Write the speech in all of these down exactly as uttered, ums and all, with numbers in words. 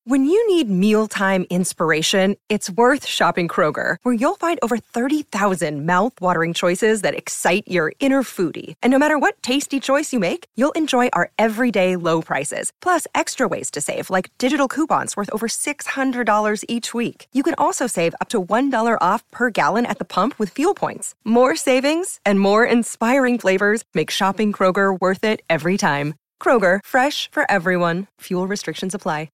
When you need mealtime inspiration, it's worth shopping Kroger, where you'll find over thirty thousand mouth-watering choices that excite your inner foodie. And no matter what tasty choice you make, you'll enjoy our everyday low prices, plus extra ways to save, like digital coupons worth over six hundred dollars each week. You can also save up to one dollar off per gallon at the pump with fuel points. More savings and more inspiring flavors make shopping Kroger worth it every time. Kroger, fresh for everyone. Fuel restrictions apply.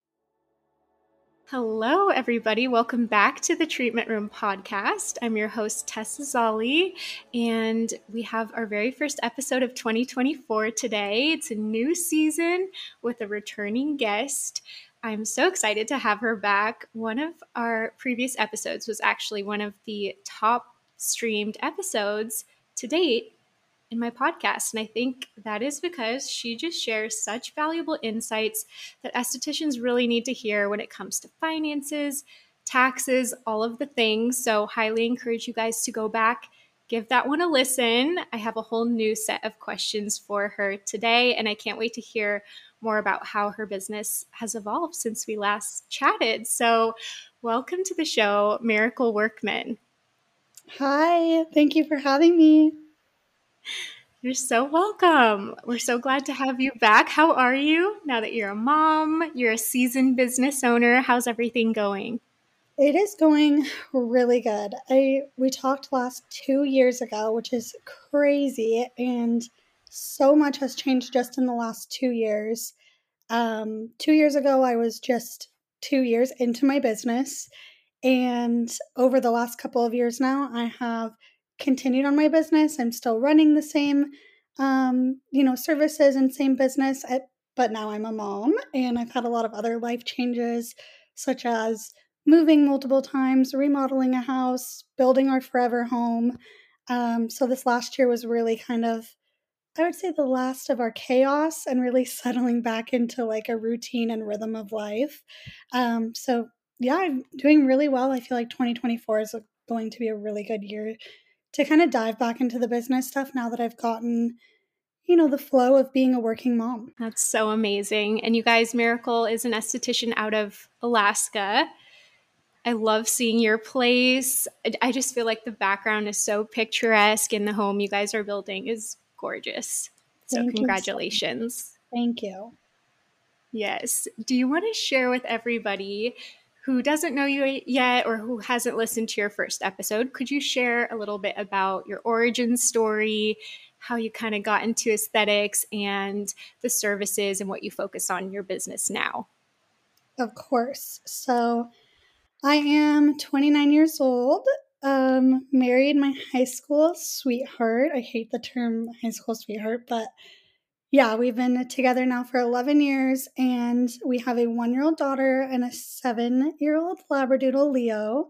Hello, everybody. Welcome back to the Treatment Room podcast. I'm your host, Tessa Zolli, and we have our very first episode of twenty twenty-four today. It's a new season with a returning guest. I'm so excited to have her back. One of our previous episodes was actually one of the top streamed episodes to date in my podcast. And I think that is because she just shares such valuable insights that estheticians really need to hear when it comes to finances, taxes, all of the things. So highly encourage you guys to go back, give that one a listen. I have a whole new set of questions for her today, and I can't wait to hear more about how her business has evolved since we last chatted. So welcome to the show, Miracle Workman. Hi, thank you for having me. You're so welcome. We're so glad to have you back. How are you now that you're a mom, you're a seasoned business owner? How's everything going? It is going really good. I we talked last two years ago, which is crazy, and so much has changed just in the last two years. Um, two years ago, I was just two years into my business, and over the last couple of years now, I have continued on my business. I'm still running the same, um, you know, services and same business, I, but now I'm a mom, and I've had a lot of other life changes, such as moving multiple times, remodeling a house, building our forever home. Um, so this last year was really kind of, I would say, the last of our chaos and really settling back into like a routine and rhythm of life. Um, so yeah, I'm doing really well. I feel like twenty twenty-four is going to be a really good year to kind of dive back into the business stuff now that I've gotten, you know, the flow of being a working mom. That's so amazing. And you guys, Miracle is an esthetician out of Alaska. I love seeing your place. I just feel like the background is so picturesque, and the home you guys are building is gorgeous. So Thank congratulations. You. Thank you. Yes. Do you want to share with everybody who doesn't know you yet or who hasn't listened to your first episode, could you share a little bit about your origin story, how you kind of got into aesthetics and the services and what you focus on in your business now? Of course. So I am twenty-nine years old, um, married my high school sweetheart. I hate the term high school sweetheart, but yeah, we've been together now for eleven years, and we have a one-year-old daughter and a seven-year-old Labradoodle, Leo.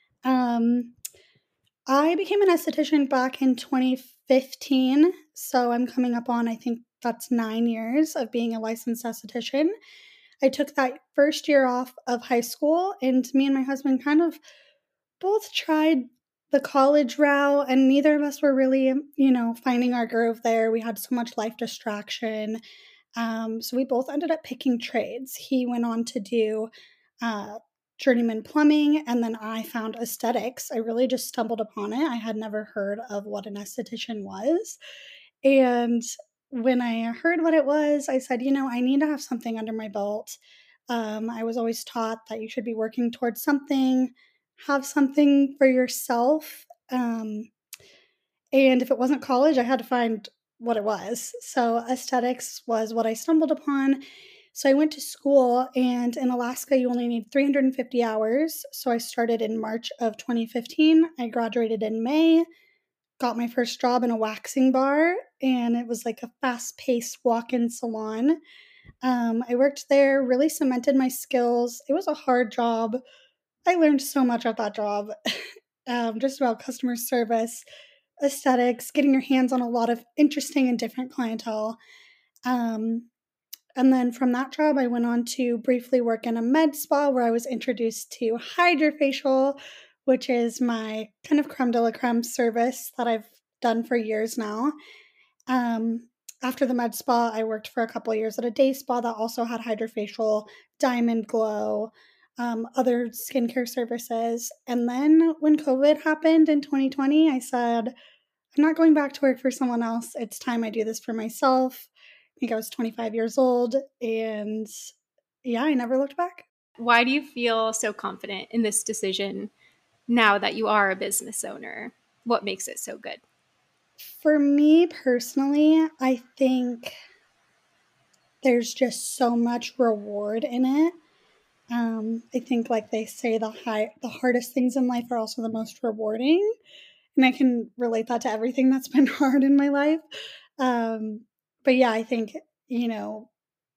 Um, I became an esthetician back in twenty fifteen, so I'm coming up on, I think that's nine years of being a licensed esthetician. I took that first year off of high school, and me and my husband kind of both tried the college route, and neither of us were really, you know, finding our groove there. We had so much life distraction. Um, so we both ended up picking trades. He went on to do uh, journeyman plumbing, and then I found aesthetics. I really just stumbled upon it. I had never heard of what an esthetician was. And when I heard what it was, I said, you know, I need to have something under my belt. Um, I was always taught that you should be working towards something, have something for yourself. Um, and if it wasn't college, I had to find what it was. So aesthetics was what I stumbled upon. So I went to school, and in Alaska, you only need three hundred fifty hours. So I started in March of twenty fifteen. I graduated in May, got my first job in a waxing bar, and it was like a fast-paced walk-in salon. Um, I worked there, really cemented my skills. It was a hard job. I learned so much at that job, um, just about customer service, aesthetics, getting your hands on a lot of interesting and different clientele. Um, and then from that job, I went on to briefly work in a med spa where I was introduced to HydraFacial, which is my kind of creme de la creme service that I've done for years now. Um, after the med spa, I worked for a couple of years at a day spa that also had HydraFacial, Diamond Glow, um, other skincare services. And then when COVID happened in twenty twenty, I said, I'm not going back to work for someone else. It's time I do this for myself. I think I was twenty-five years old, and yeah, I never looked back. Why do you feel so confident in this decision now that you are a business owner? What makes it so good? For me personally, I think there's just so much reward in it. Um, I think, like they say, the high, the hardest things in life are also the most rewarding, and I can relate that to everything that's been hard in my life. Um, but yeah, I think, you know,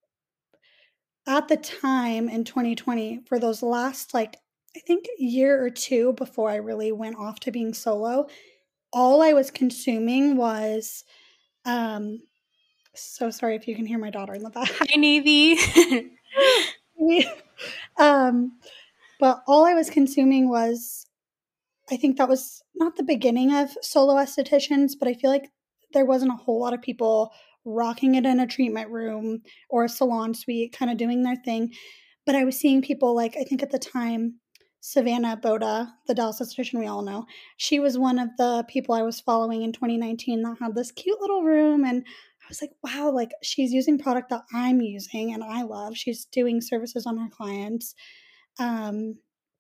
at the time in twenty twenty, for those last, like, I think year or two before I really went off to being solo, all I was consuming was, um, so sorry if you can hear my daughter in the back. Hi, Navy. um, but all I was consuming was, I think that was not the beginning of solo estheticians, but I feel like there wasn't a whole lot of people rocking it in a treatment room or a salon suite, kind of doing their thing. But I was seeing people like, I think at the time, Savannah Boda, the Dallas esthetician we all know, she was one of the people I was following in twenty nineteen that had this cute little room. And I was like, wow, like she's using product that I'm using and I love. She's doing services on her clients. Um,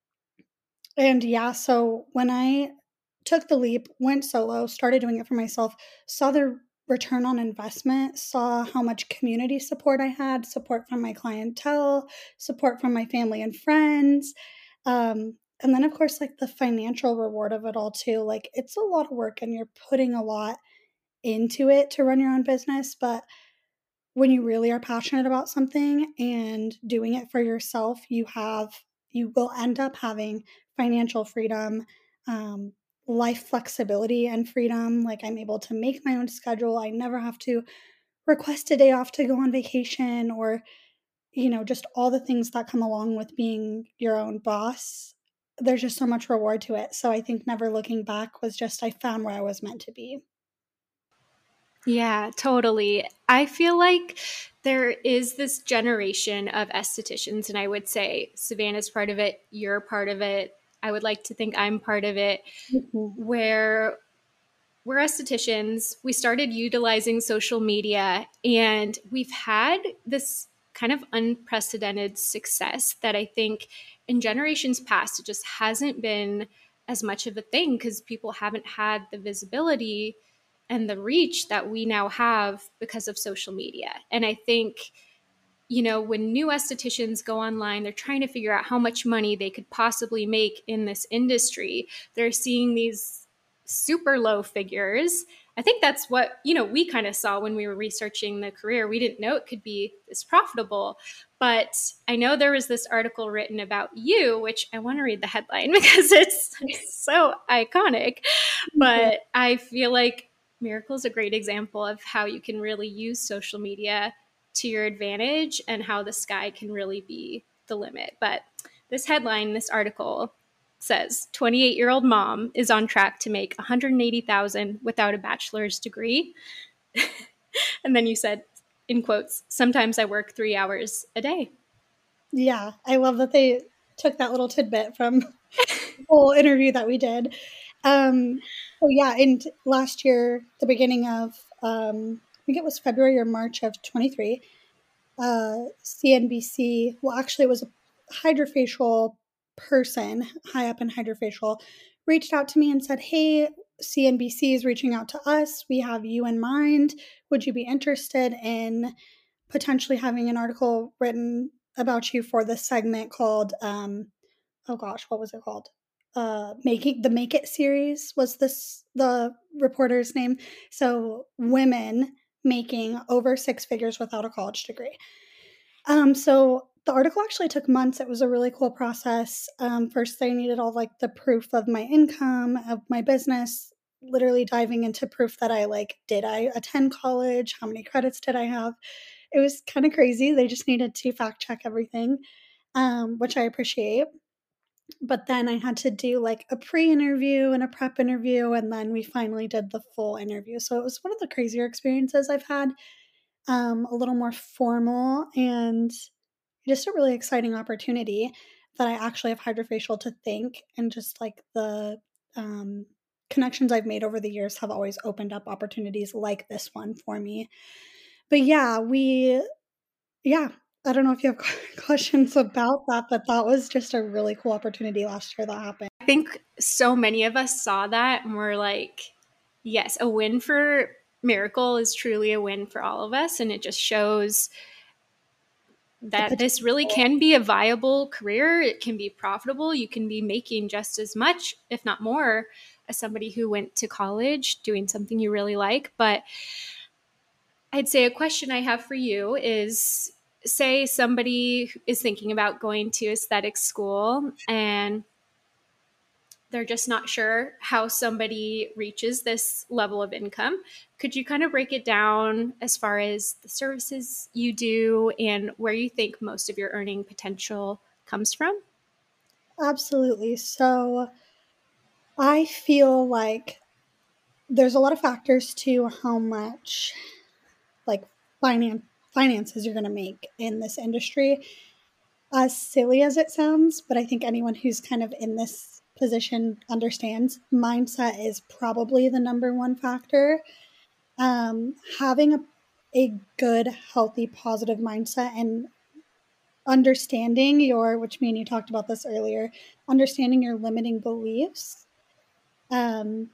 and yeah, so when I took the leap, went solo, started doing it for myself, saw the return on investment, saw how much community support I had, support from my clientele, support from my family and friends. Um, and then, of course, like the financial reward of it all, too. Like, it's a lot of work and you're putting a lot into it to run your own business. But when you really are passionate about something and doing it for yourself, you have, you will end up having financial freedom, um, life flexibility and freedom. Like, I'm able to make my own schedule. I never have to request a day off to go on vacation, or, you know, just all the things that come along with being your own boss. There's just so much reward to it. So I think never looking back was just, I found where I was meant to be. Yeah, totally. I feel like there is this generation of estheticians, and I would say Savannah's part of it, you're part of it. I would like to think I'm part of it, mm-hmm. where we're estheticians. We started utilizing social media, and we've had this kind of unprecedented success that I think in generations past, it just hasn't been as much of a thing because people haven't had the visibility and the reach that we now have because of social media. And I think, you know, when new estheticians go online, they're trying to figure out how much money they could possibly make in this industry. They're seeing these super low figures. I think that's what, you know, we kind of saw when we were researching the career. We didn't know it could be this profitable. But I know there was this article written about you, which I want to read the headline because it's so iconic. But I feel like Miracle is a great example of how you can really use social media to your advantage and how the sky can really be the limit. But this headline, this article says twenty-eight-year-old mom is on track to make one hundred eighty thousand dollars without a bachelor's degree. And then you said, in quotes, sometimes I work three hours a day. Yeah, I love that they took that little tidbit from the whole interview that we did. Um, so yeah, and last year, the beginning of, um, I think it was February or March of twenty-three, uh, C N B C, well, actually it was a hydrofacial person high up in hydrofacial, reached out to me and said, hey, C N B C is reaching out to us. We have you in mind. Would you be interested in potentially having an article written about you for this segment called, um, oh gosh, what was it called? Uh, making the Make It series was this the reporter's name. So women making over six figures without a college degree. Um, so the article actually took months. It was a really cool process. Um, first, I needed all like the proof of my income, of my business, literally diving into proof that I like, did I attend college? How many credits did I have? It was kind of crazy. They just needed to fact check everything, um, which I appreciate. But then I had to do like a pre-interview and a prep interview, and then we finally did the full interview. So it was one of the crazier experiences I've had, um, a little more formal, and just a really exciting opportunity that I actually have HydraFacial to thank, and just like the um, connections I've made over the years have always opened up opportunities like this one for me. But yeah, we, yeah, I don't know if you have questions about that, but that was just a really cool opportunity last year that happened. I think so many of us saw that and we're like, yes, a win for Miracle is truly a win for all of us. And it just shows that this really can be a viable career. It can be profitable. You can be making just as much, if not more, as somebody who went to college doing something you really like. But I'd say a question I have for you is, say somebody is thinking about going to aesthetic school and they're just not sure how somebody reaches this level of income. Could you kind of break it down as far as the services you do and where you think most of your earning potential comes from? Absolutely. So I feel like there's a lot of factors to how much like finance finances you're going to make in this industry. As silly as it sounds, but I think anyone who's kind of in this position understands mindset is probably the number one factor. Um, having a, a good, healthy, positive mindset, and understanding your, which me and you talked about this earlier, understanding your limiting beliefs, um,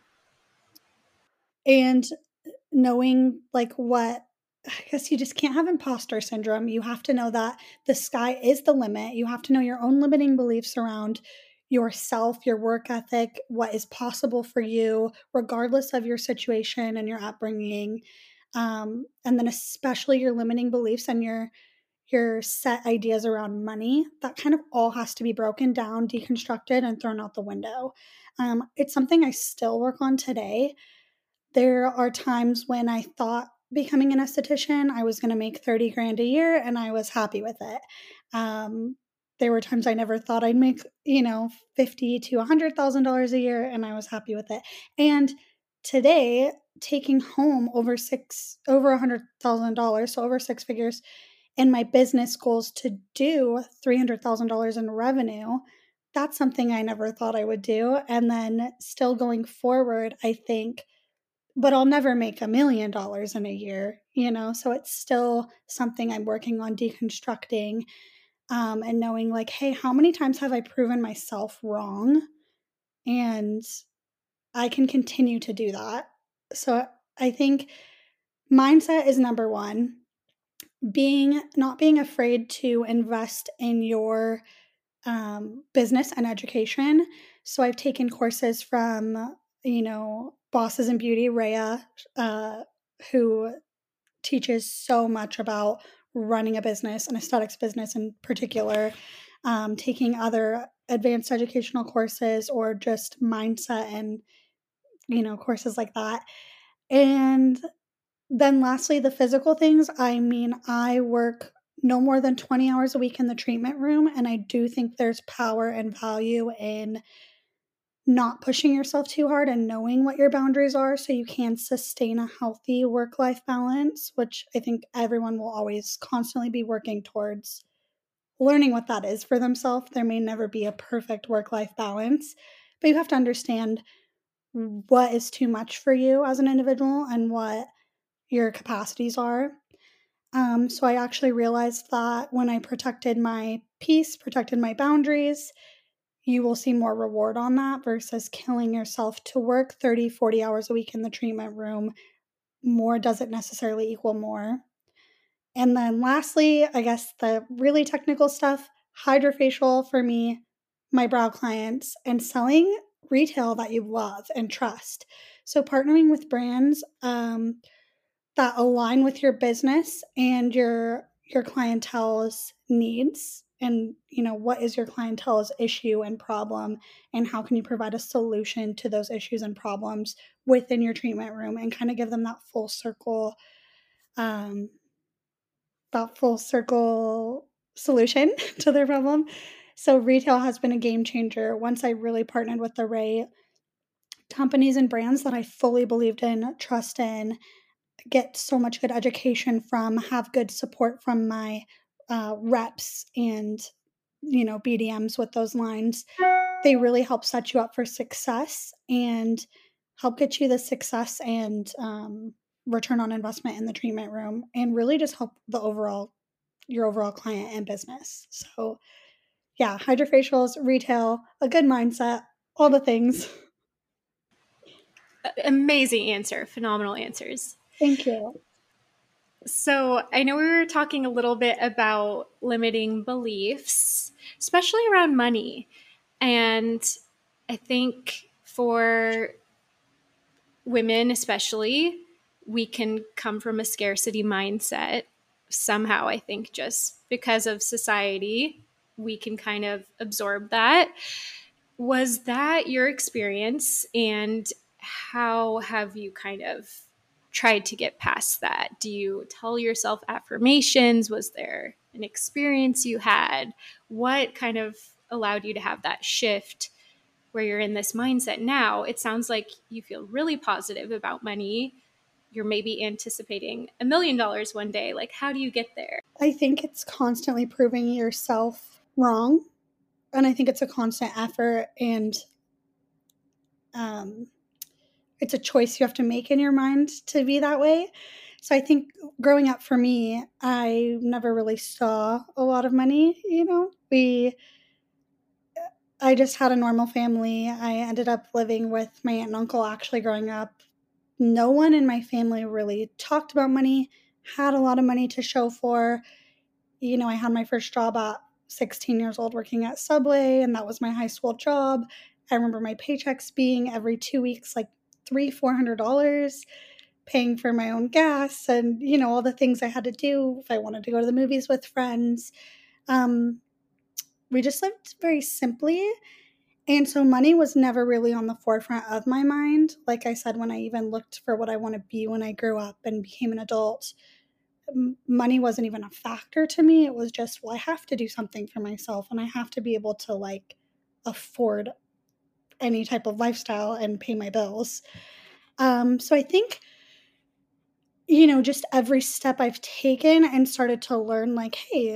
and knowing like what, I guess you just can't have imposter syndrome. You have to know that the sky is the limit. You have to know your own limiting beliefs around yourself, your work ethic, what is possible for you, regardless of your situation and your upbringing. Um, and then especially your limiting beliefs and your your set ideas around money. That kind of all has to be broken down, deconstructed, and thrown out the window. Um, it's something I still work on today. There are times when I thought becoming an esthetician, I was going to make thirty grand a year and I was happy with it. Um, there were times I never thought I'd make, you know, fifty to one hundred thousand dollars a year and I was happy with it. And today, taking home over six, over one hundred thousand dollars, so over six figures, and my business goals to do three hundred thousand dollars in revenue, that's something I never thought I would do. And then still going forward, I think, but I'll never make a million dollars in a year, you know? So it's still something I'm working on deconstructing, um, and knowing like, hey, how many times have I proven myself wrong? And I can continue to do that. So I think mindset is number one. Being, not being afraid to invest in your um, business and education. So I've taken courses from, you know, Bosses in Beauty, Rhea, uh, who teaches so much about running a business, an aesthetics business in particular, um, taking other advanced educational courses or just mindset and, you know, courses like that. And then lastly, the physical things. I mean, I work no more than twenty hours a week in the treatment room, and I do think there's power and value in not pushing yourself too hard and knowing what your boundaries are so you can sustain a healthy work-life balance, which I think everyone will always constantly be working towards learning what that is for themselves. There may never be a perfect work-life balance, but you have to understand what is too much for you as an individual and what your capacities are. Um, so I actually realized that when I protected my peace, protected my boundaries, you will see more reward on that versus killing yourself to work thirty, forty hours a week in the treatment room. More doesn't necessarily equal more. And then lastly, I guess the really technical stuff, HydraFacial for me, my brow clients, and selling retail that you love and trust. So partnering with brands, um, that align with your business and your your clientele's needs, and you know what is your clientele's issue and problem, and how can you provide a solution to those issues and problems within your treatment room, and kind of give them that full circle um that full circle solution to their problem. So retail has been a game changer once I really partnered with the right companies and brands that I fully believed in, trust in, get so much good education from, have good support from my uh, reps and, you know, B D Ms with those lines, they really help set you up for success and help get you the success and um, return on investment in the treatment room, and really just help the overall, your overall client and business. So yeah, hydrofacials, retail, a good mindset, all the things. Amazing answer. Phenomenal answers. Thank you. So I know we were talking a little bit about limiting beliefs, especially around money. And I think for women, especially, we can come from a scarcity mindset somehow. I think just because of society, we can kind of absorb that. Was that your experience? And how have you kind of tried to get past that? Do you tell yourself affirmations? Was there an experience you had? What kind of allowed you to have that shift where you're in this mindset now? It sounds like you feel really positive about money. You're maybe anticipating a million dollars one day. Like, how do you get there? I think it's constantly proving yourself wrong. And I think it's a constant effort, and um, it's a choice you have to make in your mind to be that way. So I think growing up for me, I never really saw a lot of money. You know, we, I just had a normal family. I ended up living with my aunt and uncle actually growing up. No one in my family really talked about money, had a lot of money to show for. You know, I had my first job at sixteen years old working at Subway, and that was my high school job. I remember my paychecks being every two weeks like three, four hundred dollars, paying for my own gas, and you know all the things I had to do if I wanted to go to the movies with friends. Um, we just lived very simply, and so money was never really on the forefront of my mind. Like I said, when I even looked for what I want to be when I grew up and became an adult, money wasn't even a factor to me. It was just, well, I have to do something for myself, and I have to be able to like afford any type of lifestyle and pay my bills. Um, so I think, you know, just every step I've taken and started to learn like, hey,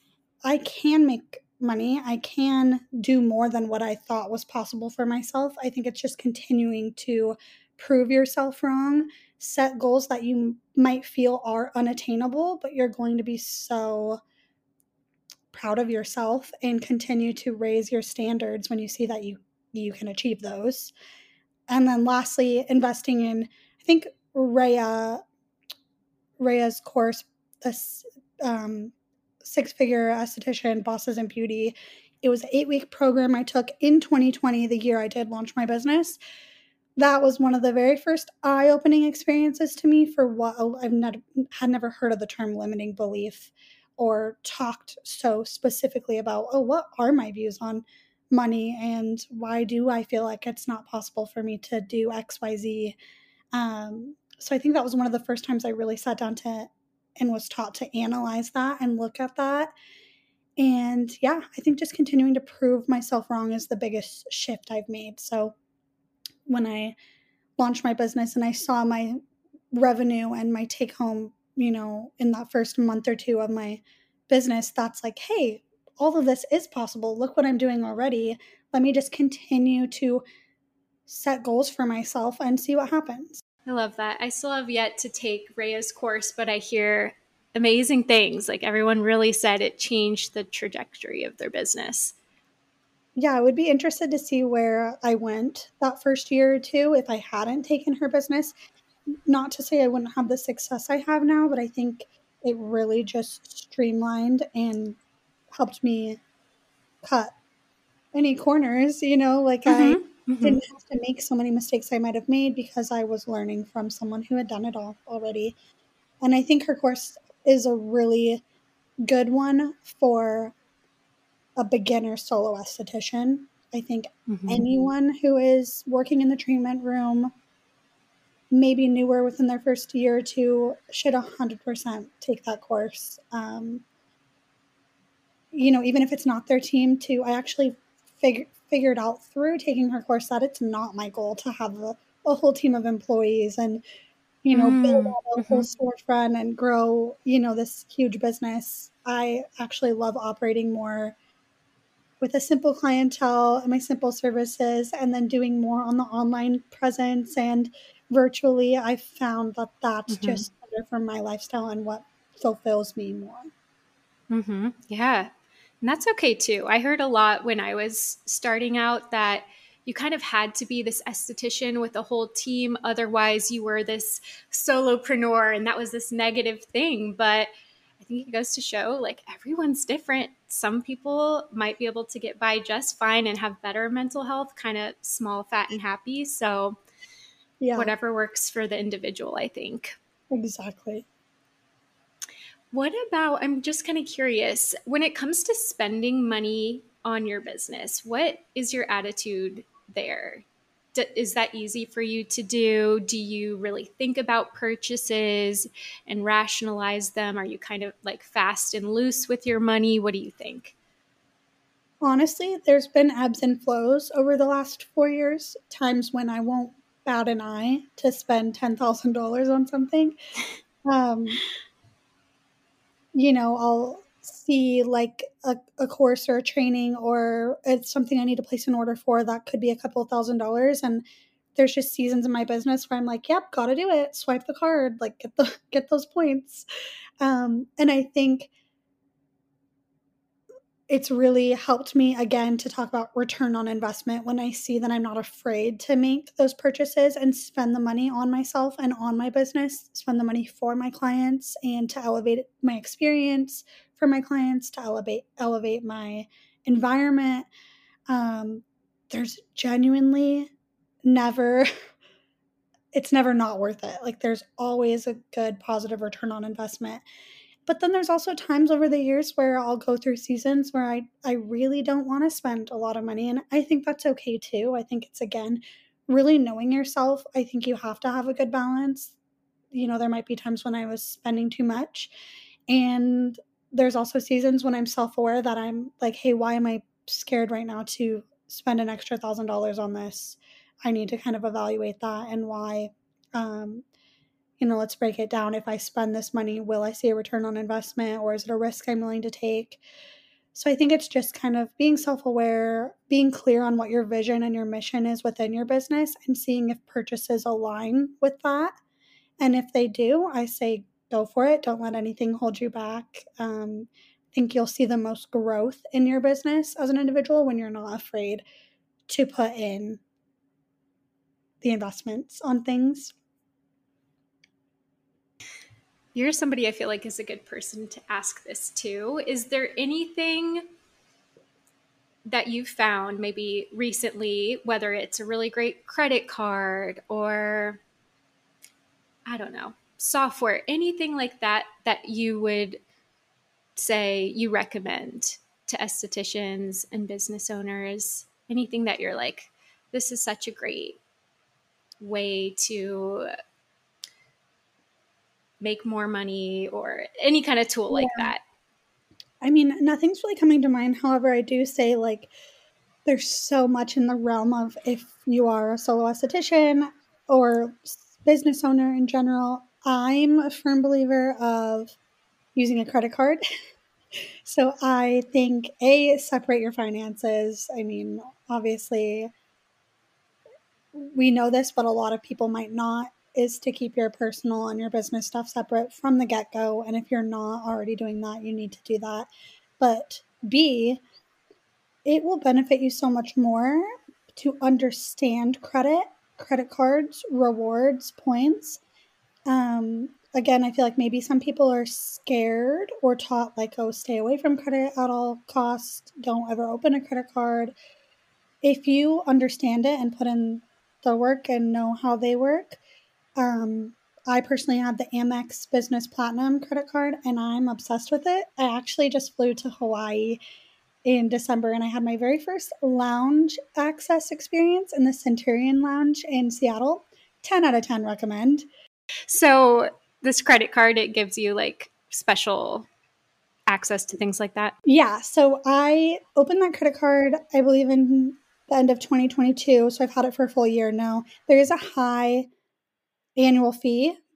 I can make money. I can do more than what I thought was possible for myself. I think it's just continuing to prove yourself wrong, set goals that you might feel are unattainable, but you're going to be so proud of yourself and continue to raise your standards when you see that you you can achieve those. And then lastly, investing in, I think Rhea Rhea's course, this um, six-figure esthetician, Bosses and Beauty. It was an eight-week program I took in twenty twenty, the year I did launch my business. That was one of the very first eye-opening experiences to me for what I've ne- had never heard of the term limiting belief, or talked so specifically about, oh, what are my views on money and why do I feel like it's not possible for me to do X, Y, Z. Um, so I think that was one of the first times I really sat down to and was taught to analyze that and look at that. And yeah, I think just continuing to prove myself wrong is the biggest shift I've made. So when I launched my business and I saw my revenue and my take home, you know, in that first month or two of my business, that's like, hey, all of this is possible. Look what I'm doing already. Let me just continue to set goals for myself and see what happens. I love that. I still have yet to take Rhea's course, but I hear amazing things. Like everyone really said it changed the trajectory of their business. Yeah, I would be interested to see where I went that first year or two if I hadn't taken her business. Not to say I wouldn't have the success I have now, but I think it really just streamlined and helped me cut any corners, you know, like Mm-hmm. I Mm-hmm. didn't have to make so many mistakes I might have made because I was learning from someone who had done it all already. And I think her course is a really good one for a beginner solo esthetician. I think Mm-hmm. anyone who is working in the treatment room, maybe newer within their first year or two, should one hundred percent take that course. Um, you know, even if it's not their team too, I actually fig- figured out through taking her course that it's not my goal to have a, a whole team of employees and you know, build Mm, out a whole hmm. storefront and grow, you know, this huge business. I actually love operating more with a simple clientele and my simple services, and then doing more on the online presence and virtually. I found that that's Hmm. just better for my lifestyle and what fulfills me more. Hmm. Yeah. And that's okay too. I heard a lot when I was starting out that you kind of had to be this esthetician with a whole team. Otherwise, you were this solopreneur, and that was this negative thing. But I think it goes to show like everyone's different. Some people might be able to get by just fine and have better mental health, kind of small, fat, and happy. So, Yeah, whatever works for the individual, I think. exactly. What about, I'm just kind of curious, when it comes to spending money on your business, what is your attitude there? D- is that easy for you to do? Do you really think about purchases and rationalize them? Are you kind of like fast and loose with your money? What do you think? Honestly, there's been ebbs and flows over the last four years, times when I won't bat an eye to spend ten thousand dollars on something. Um, you know, I'll see like a, a course or a training, or it's something I need to place an order for that could be a couple thousand dollars. And there's just seasons in my business where I'm like, yep, gotta do it. Swipe the card, like get the get those points. Um, and I think it's really helped me again to talk about return on investment when I see that I'm not afraid to make those purchases and spend the money on myself and on my business, spend the money for my clients and to elevate my experience for my clients, to elevate elevate my environment. Um, there's genuinely never it's never not worth it. Like there's always a good positive return on investment. But then there's also times over the years where I'll go through seasons where I I really don't want to spend a lot of money, and I think that's okay too. I think it's again really knowing yourself. I think you have to have a good balance. You know, there might be times when I was spending too much, and there's also seasons when I'm self-aware that I'm like, "Hey, why am I scared right now to spend an extra one thousand dollars on this?" I need to kind of evaluate that and why um you know, let's break it down. If I spend this money, will I see a return on investment, or is it a risk I'm willing to take? So I think it's just kind of being self aware, being clear on what your vision and your mission is within your business, and seeing if purchases align with that. And if they do, I say go for it. Don't let anything hold you back. Um, I think you'll see the most growth in your business as an individual when you're not afraid to put in the investments on things. You're somebody I feel like is a good person to ask this to. Is there anything that you've found maybe recently, whether it's a really great credit card or I don't know, software, anything like that, that you would say you recommend to estheticians and business owners? Anything that you're like, this is such a great way to make more money, or any kind of tool like Yeah. that? I mean, nothing's really coming to mind. However, I do say like there's so much in the realm of if you are a solo esthetician or business owner in general. I'm a firm believer of using a credit card. So I think A, separate your finances. I mean, obviously, we know this, but a lot of people might not, is to keep your personal and your business stuff separate from the get go. And if you're not already doing that, you need to do that. But B, it will benefit you so much more to understand credit, credit cards, rewards, points. Um, again, I feel like maybe some people are scared or taught, like, oh, stay away from credit at all costs. Don't ever open a credit card. If you understand it and put in the work and know how they work, um, I personally have the Amex Business Platinum credit card and I'm obsessed with it. I actually just flew to Hawaii in December, and I had my very first lounge access experience in the Centurion Lounge in Seattle. ten out of ten recommend. So this credit card, it gives you like special access to things like that. Yeah, so I opened that credit card, I believe, in the end of twenty twenty-two. So I've had it for a full year now. There is a high annual fee,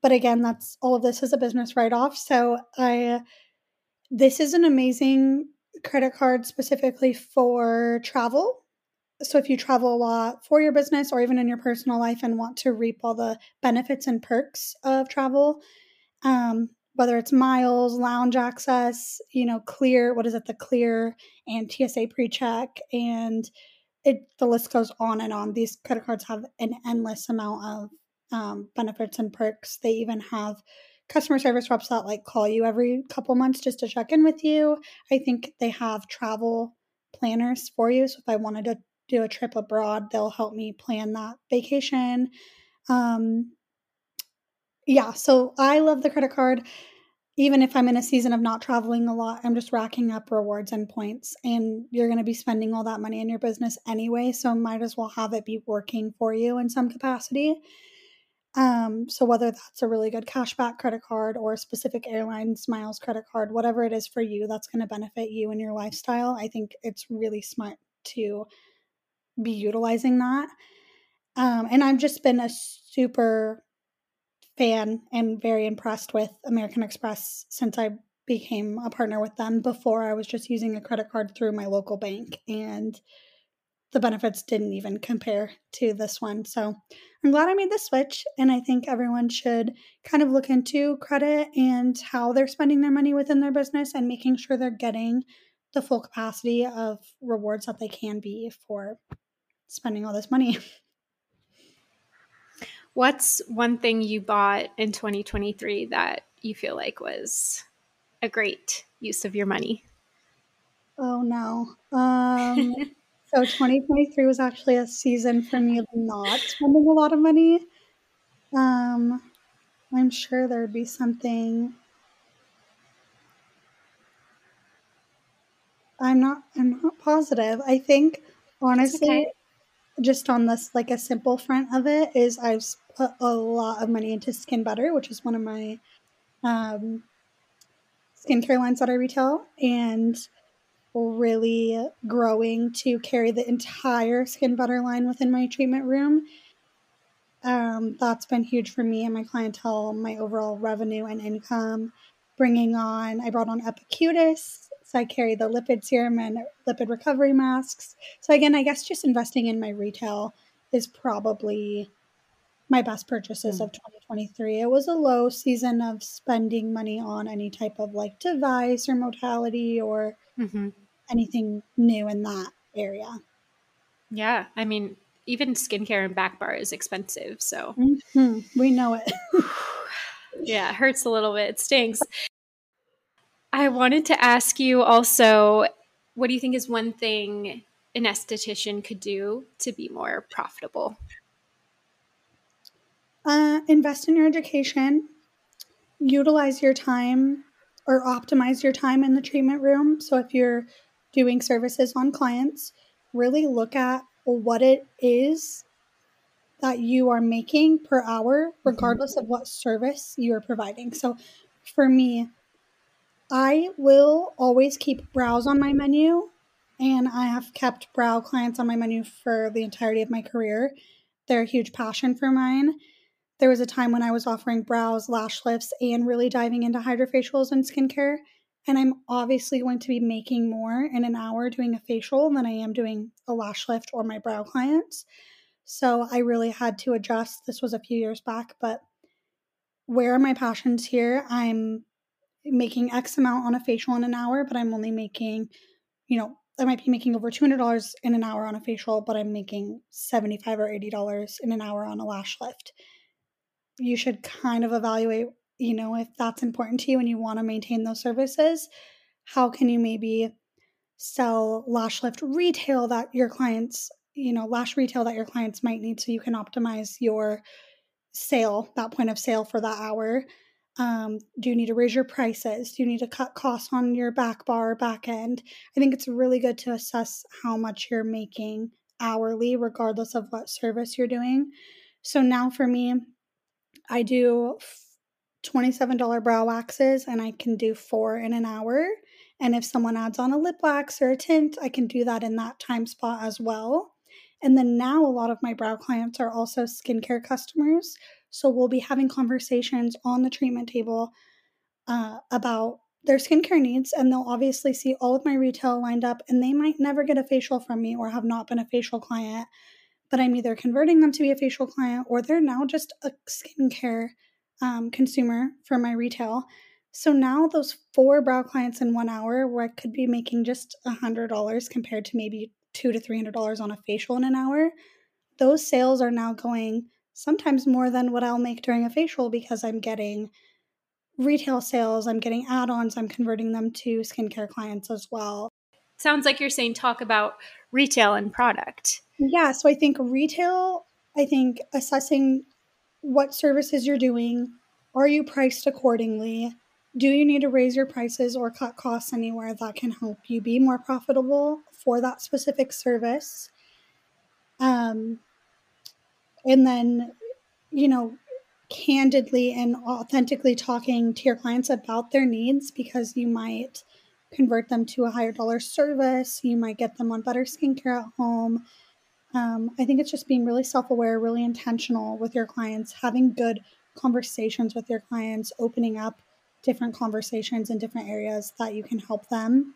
but again, that's all of this is a business write-off. So I, this is an amazing credit card specifically for travel. So if you travel a lot for your business or even in your personal life and want to reap all the benefits and perks of travel, um, whether it's miles, lounge access, you know, clear, what is it, the clear and T S A pre-check, and it, the list goes on and on. These credit cards have an endless amount of um, benefits and perks. They even have customer service reps that like call you every couple months just to check in with you. I think they have travel planners for you. So if I wanted to do a trip abroad, they'll help me plan that vacation. Um, yeah, so I love the credit card. Even if I'm in a season of not traveling a lot, I'm just racking up rewards and points, and you're going to be spending all that money in your business anyway, so might as well have it be working for you in some capacity. Um, so whether that's a really good cashback credit card or a specific airlines miles credit card, whatever it is for you, that's going to benefit you and your lifestyle. I think it's really smart to be utilizing that. Um, and I've just been a super fan and very impressed with American Express since I became a partner with them. Before, I was just using a credit card through my local bank, and the benefits didn't even compare to this one. So I'm glad I made the switch, and I think everyone should kind of look into credit and how they're spending their money within their business and making sure they're getting the full capacity of rewards that they can be for spending all this money. What's one thing you bought in twenty twenty-three that you feel like was a great use of your money? Oh, no. Um... So twenty twenty-three was actually a season for me of not spending a lot of money. Um, I'm sure there'd be something. I'm not. I'm not positive. I think honestly, okay. just on this like a simple front of it is I've put a lot of money into Skin Better, which is one of my um, skincare lines that I retail, and really growing to carry the entire Skin Better line within my treatment room. Um, that's been huge for me and my clientele, my overall revenue and income. Bringing on, I brought on Epicutis, so I carry the lipid serum and lipid recovery masks. So again, I guess just investing in my retail is probably my best purchases mm. of twenty twenty-three. It was a low season of spending money on any type of like device or modality or mm-hmm. anything new in that area. Yeah, I mean, even skincare and back bar is expensive, so mm-hmm. we know it. Yeah, it hurts a little bit. It stinks. I wanted to ask you also, what do you think is one thing an esthetician could do to be more profitable? Uh, invest in your education. Utilize your time or optimize your time in the treatment room. So if you're doing services on clients, really look at what it is that you are making per hour, regardless mm-hmm. of what service you are providing. So for me, I will always keep brows on my menu, and I have kept brow clients on my menu for the entirety of my career. They're a huge passion for mine. There was a time when I was offering brows, lash lifts, and really diving into hydrofacials and skincare. And I'm obviously going to be making more in an hour doing a facial than I am doing a lash lift or my brow clients. So I really had to adjust. This was a few years back, but where are my passions here? I'm making X amount on a facial in an hour, but I'm only making, you know, I might be making over two hundred dollars in an hour on a facial, but I'm making seventy-five dollars or eighty dollars in an hour on a lash lift. You should kind of evaluate, you know, if that's important to you and you want to maintain those services. How can you maybe sell lash lift retail that your clients, you know, lash retail that your clients might need so you can optimize your sale, that point of sale for that hour? Um, do you need to raise your prices? Do you need to cut costs on your back bar, back end? I think it's really good to assess how much you're making hourly, regardless of what service you're doing. So now for me, I do twenty-seven dollars brow waxes, and I can do four in an hour. And if someone adds on a lip wax or a tint, I can do that in that time spot as well. And then now a lot of my brow clients are also skincare customers. So we'll be having conversations on the treatment table uh, about their skincare needs, and they'll obviously see all of my retail lined up, and they might never get a facial from me or have not been a facial client, but I'm either converting them to be a facial client or they're now just a skincare um, consumer for my retail. So now those four brow clients in one hour where I could be making just one hundred dollars compared to maybe two hundred to three hundred dollars on a facial in an hour, those sales are now going sometimes more than what I'll make during a facial because I'm getting retail sales, I'm getting add-ons, I'm converting them to skincare clients as well. Sounds like you're saying talk about retail and product. Yeah, so I think retail, I think assessing what services you're doing, are you priced accordingly? Do you need to raise your prices or cut costs anywhere that can help you be more profitable for that specific service? Um, and then, you know, candidly and authentically talking to your clients about their needs, because you might convert them to a higher dollar service. You might get them on better skincare at home. Um, I think it's just being really self-aware, really intentional with your clients, having good conversations with your clients, opening up different conversations in different areas that you can help them.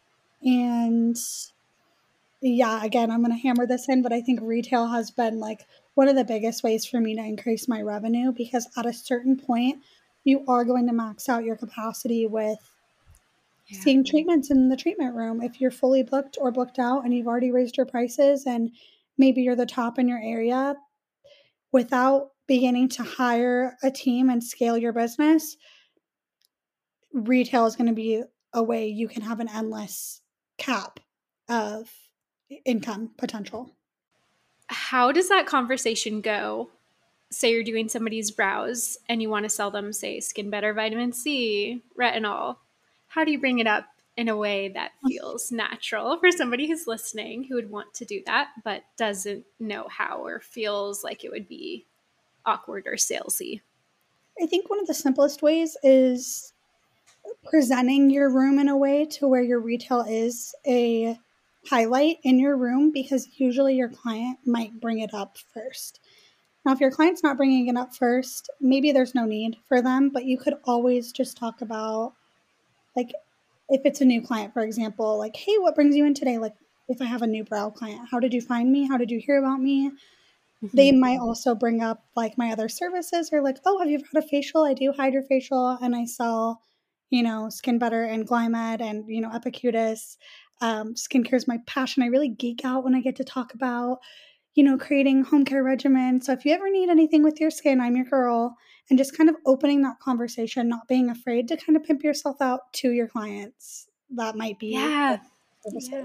And yeah, again, I'm going to hammer this in, but I think retail has been like one of the biggest ways for me to increase my revenue, because at a certain point, you are going to max out your capacity with yeah. seeing treatments in the treatment room. If you're fully booked or booked out and you've already raised your prices and maybe you're the top in your area, without beginning to hire a team and scale your business, retail is going to be a way you can have an endless cap of income potential. How does that conversation go? Say you're doing somebody's brows and you want to sell them, say, Skin Better Vitamin C, retinol. How do you bring it up in a way that feels natural for somebody who's listening who would want to do that but doesn't know how or feels like it would be awkward or salesy? I think one of the simplest ways is presenting your room in a way to where your retail is a highlight in your room, because usually your client might bring it up first. Now, if your client's not bringing it up first, maybe there's no need for them, but you could always just talk about, like, if it's a new client, for example, like, hey, what brings you in today? Like, if I have a new brow client, how did you find me? How did you hear about me? Mm-hmm. They might also bring up like my other services, or like, oh, have you ever had a facial? I do hydrofacial and I sell, you know, Skin Better and Glymed and, you know, Epicutis. Um, skincare is my passion. I really geek out when I get to talk about, you know, creating home care regimens. So if you ever need anything with your skin, I'm your girl. And just kind of opening that conversation, not being afraid to kind of pimp yourself out to your clients. That might be yeah. yeah.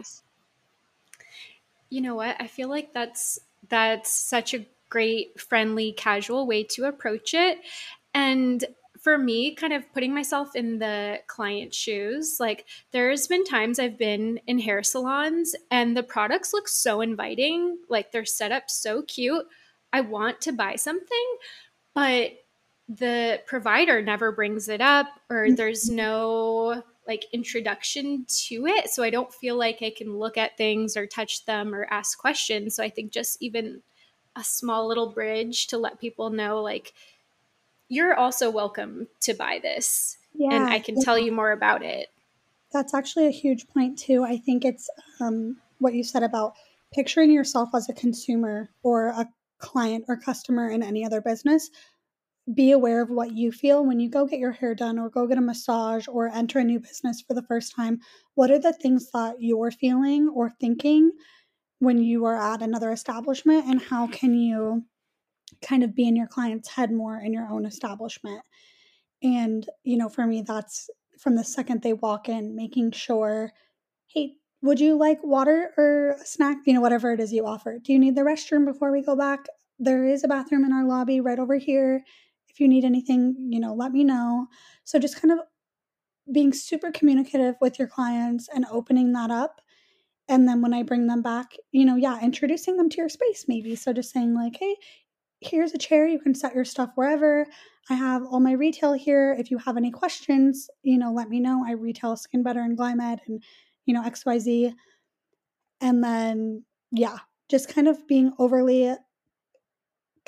You know what? I feel like that's that's such a great, friendly, casual way to approach it. And for me, kind of putting myself in the client's shoes, like there's been times I've been in hair salons and the products look so inviting, like they're set up so cute. I want to buy something, but the provider never brings it up, or there's no like introduction to it. So I don't feel like I can look at things or touch them or ask questions. So I think just even a small little bridge to let people know, like, you're also welcome to buy this. Yeah, and I can yeah. tell you more about it. That's actually a huge point too. I think it's um, what you said about picturing yourself as a consumer or a client or customer in any other business. Be aware of what you feel when you go get your hair done or go get a massage or enter a new business for the first time. What are the things that you're feeling or thinking when you are at another establishment, and how can you kind of be in your client's head more in your own establishment? And, you know, for me, that's from the second they walk in, making sure, hey, would you like water or a snack? You know, whatever it is you offer. Do you need the restroom before we go back? There is a bathroom in our lobby right over here. If you need anything, you know, let me know. So just kind of being super communicative with your clients and opening that up. And then when I bring them back, you know, yeah, introducing them to your space maybe. So just saying like, hey, here's a chair. You can set your stuff wherever. I have all my retail here. If you have any questions, you know, let me know. I retail Skin Better and Glymed and, you know, X Y Z. And then, yeah, just kind of being overly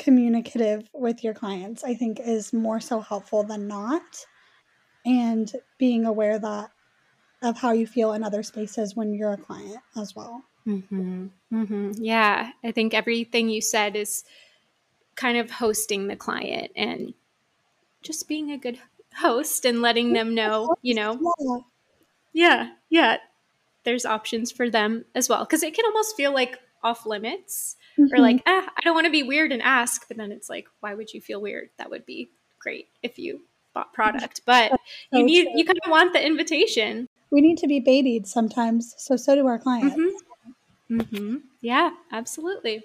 communicative with your clients, I think, is more so helpful than not. And being aware that of how you feel in other spaces when you're a client as well. Mm-hmm. Mm-hmm. Yeah. I think everything you said is kind of hosting the client and just being a good host and letting them know, you know, Yeah. yeah, yeah, there's options for them as well. Because it can almost feel like off limits or Mm-hmm. like, ah, I don't want to be weird and ask. But then it's like, why would you feel weird? That would be great if you bought product. But That's you so need, true. you kind of want the invitation. We need to be babied sometimes. So, so do our clients. Mm-hmm. Mm-hmm. Yeah, absolutely.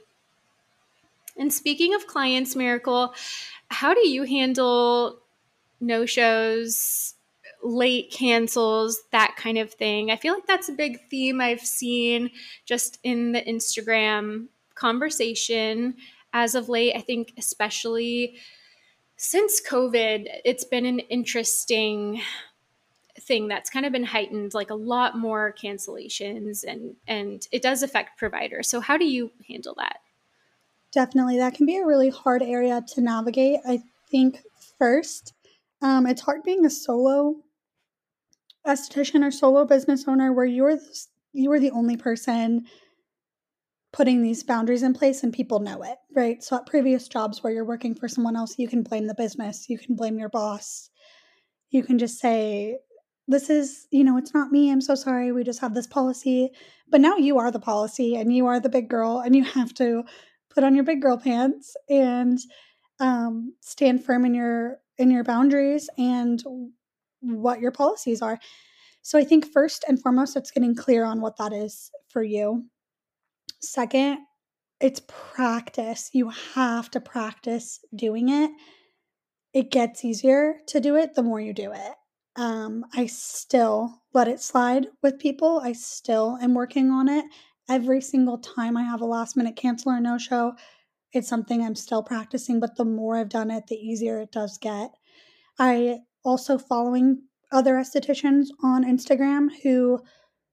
And speaking of clients, Miracle, how do you handle no-shows, late cancels, that kind of thing? I feel like that's a big theme I've seen just in the Instagram conversation as of late. I think especially since COVID, it's been an interesting thing that's kind of been heightened, like a lot more cancellations, and and it does affect providers. So how do you handle that? Definitely. That can be a really hard area to navigate. I think first, um, it's hard being a solo esthetician or solo business owner where you're the, you are the only person putting these boundaries in place and people know it, right? So at previous jobs where you're working for someone else, you can blame the business, you can blame your boss, you can just say, this is, you know, it's not me, I'm so sorry, we just have this policy. But now you are the policy and you are the big girl and you have to put on your big girl pants and um, stand firm in your in your boundaries and what your policies are. So I think first and foremost, it's getting clear on what that is for you. Second, it's practice. You have to practice doing it. It gets easier to do it the more you do it. Um, I still let it slide with people. I still am working on it. Every single time I have a last minute cancel or no show, it's something I'm still practicing, but the more I've done it, the easier it does get. I also following other estheticians on Instagram who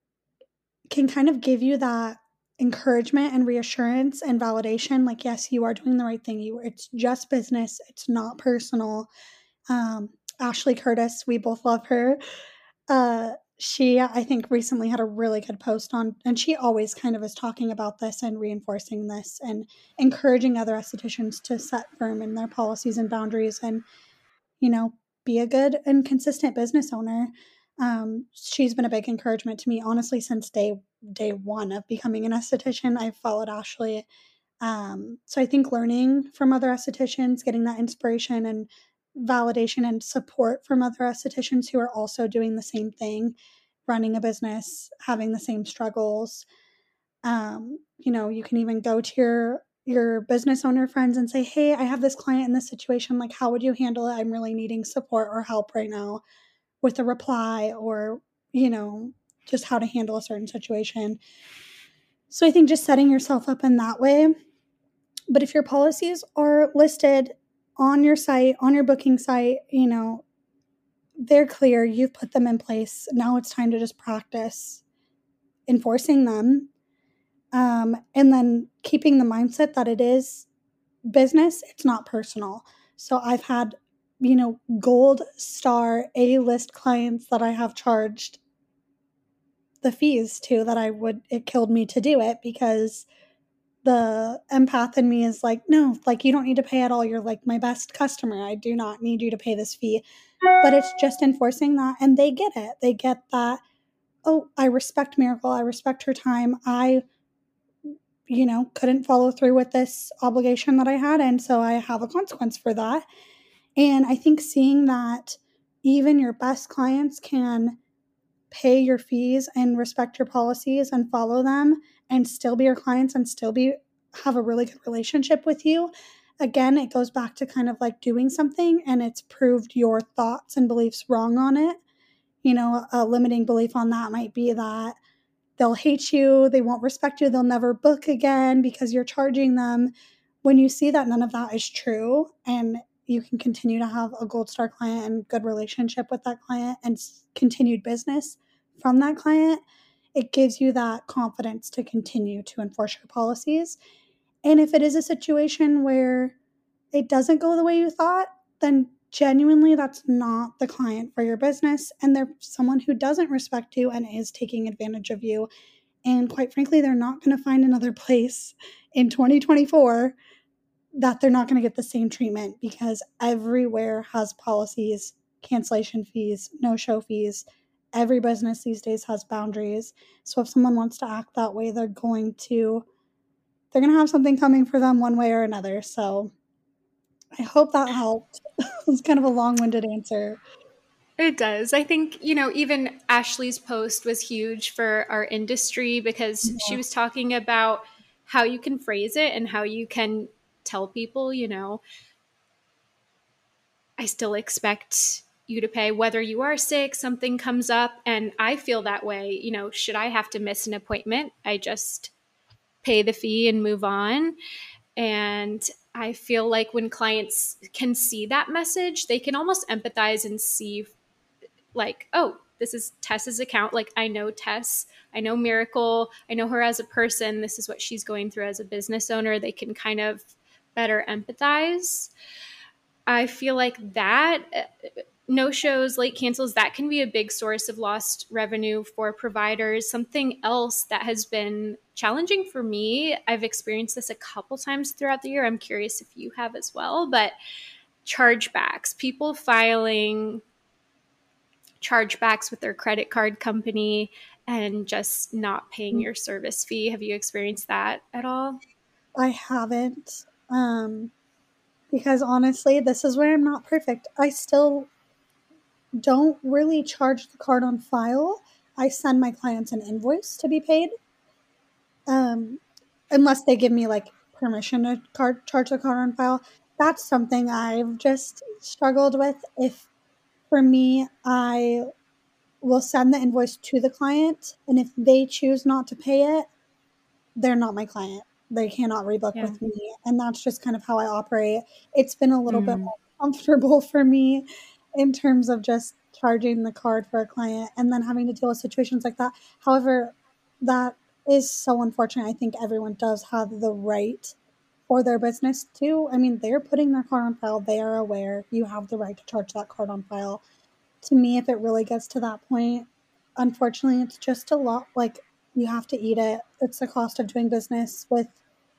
can kind of give you that encouragement and reassurance and validation, like, yes, you are doing the right thing. You it's just business, it's not personal. um Ashley Curtis, we both love her. uh she, I think, recently had a really good post on, and she always kind of is talking about this and reinforcing this and encouraging other estheticians to set firm in their policies and boundaries and, you know, be a good and consistent business owner. Um, she's been a big encouragement to me, honestly, since day day one of becoming an esthetician. I've followed Ashley. Um, so I think learning from other estheticians, getting that inspiration and validation and support from other estheticians who are also doing the same thing, running a business, having the same struggles. Um, you know, you can even go to your your business owner friends and say, hey, I have this client in this situation. Like, how would you handle it? I'm really needing support or help right now with a reply or, you know, just how to handle a certain situation. So I think just setting yourself up in that way. But if your policies are listed on your site, on your booking site, you know, they're clear, you've put them in place. Now it's time to just practice enforcing them. Um, and then keeping the mindset that it is business, it's not personal. So I've had, you know, gold star A-list clients that I have charged the fees to that I would, it killed me to do it because the empath in me is like, no, like, you don't need to pay at all. You're like my best customer. I do not need you to pay this fee. But it's just enforcing that. And they get it. They get that, oh, I respect Miracle. I respect her time. I, you know, couldn't follow through with this obligation that I had. And so I have a consequence for that. And I think seeing that even your best clients can pay your fees and respect your policies and follow them and still be your clients and still be have a really good relationship with you. Again, it goes back to kind of like doing something and it's proved your thoughts and beliefs wrong on it. You know, a limiting belief on that might be that they'll hate you, they won't respect you, they'll never book again because you're charging them. When you see that none of that is true and you can continue to have a gold star client and good relationship with that client and continued business from that client, it gives you that confidence to continue to enforce your policies. And if it is a situation where it doesn't go the way you thought, then genuinely that's not the client for your business. And they're someone who doesn't respect you and is taking advantage of you. And quite frankly, they're not going to find another place in twenty twenty-four that they're not going to get the same treatment, because everywhere has policies, cancellation fees, no-show fees. Every business these days has boundaries. So if someone wants to act that way, they're going to they're going to have something coming for them one way or another. So I hope that helped. It's kind of a long-winded answer. It does. I think, you know, even Ashley's post was huge for our industry, because Yeah. she was talking about how you can phrase it and how you can tell people, you know, I still expect you to pay whether you are sick, something comes up. And I feel that way. You know, should I have to miss an appointment? I just pay the fee and move on. And I feel like when clients can see that message, they can almost empathize and see, like, oh, this is Tess's account. Like, I know Tess, I know Miracle, I know her as a person. This is what she's going through as a business owner. They can kind of better empathize. I feel like that uh, no shows, late cancels, that can be a big source of lost revenue for providers. Something else that has been challenging for me, I've experienced this a couple times throughout the year. I'm curious if you have as well, but chargebacks, people filing chargebacks with their credit card company and just not paying your service fee. Have you experienced that at all? I haven't. Um, because honestly, this is where I'm not perfect. I still don't really charge the card on file. I send my clients an invoice to be paid. Um, unless they give me like permission to card charge the card on file. That's something I've just struggled with. If for me, I will send the invoice to the client, and if they choose not to pay it, they're not my client. They cannot rebook Yeah. with me. And that's just kind of how I operate. It's been a little bit Mm. more comfortable for me in terms of just charging the card for a client and then having to deal with situations like that. However, that is so unfortunate. I think everyone does have the right for their business too. I mean, they're putting their card on file. They are aware you have the right to charge that card on file. To me, if it really gets to that point, unfortunately, it's just a lot. Like, you have to eat it. It's the cost of doing business with,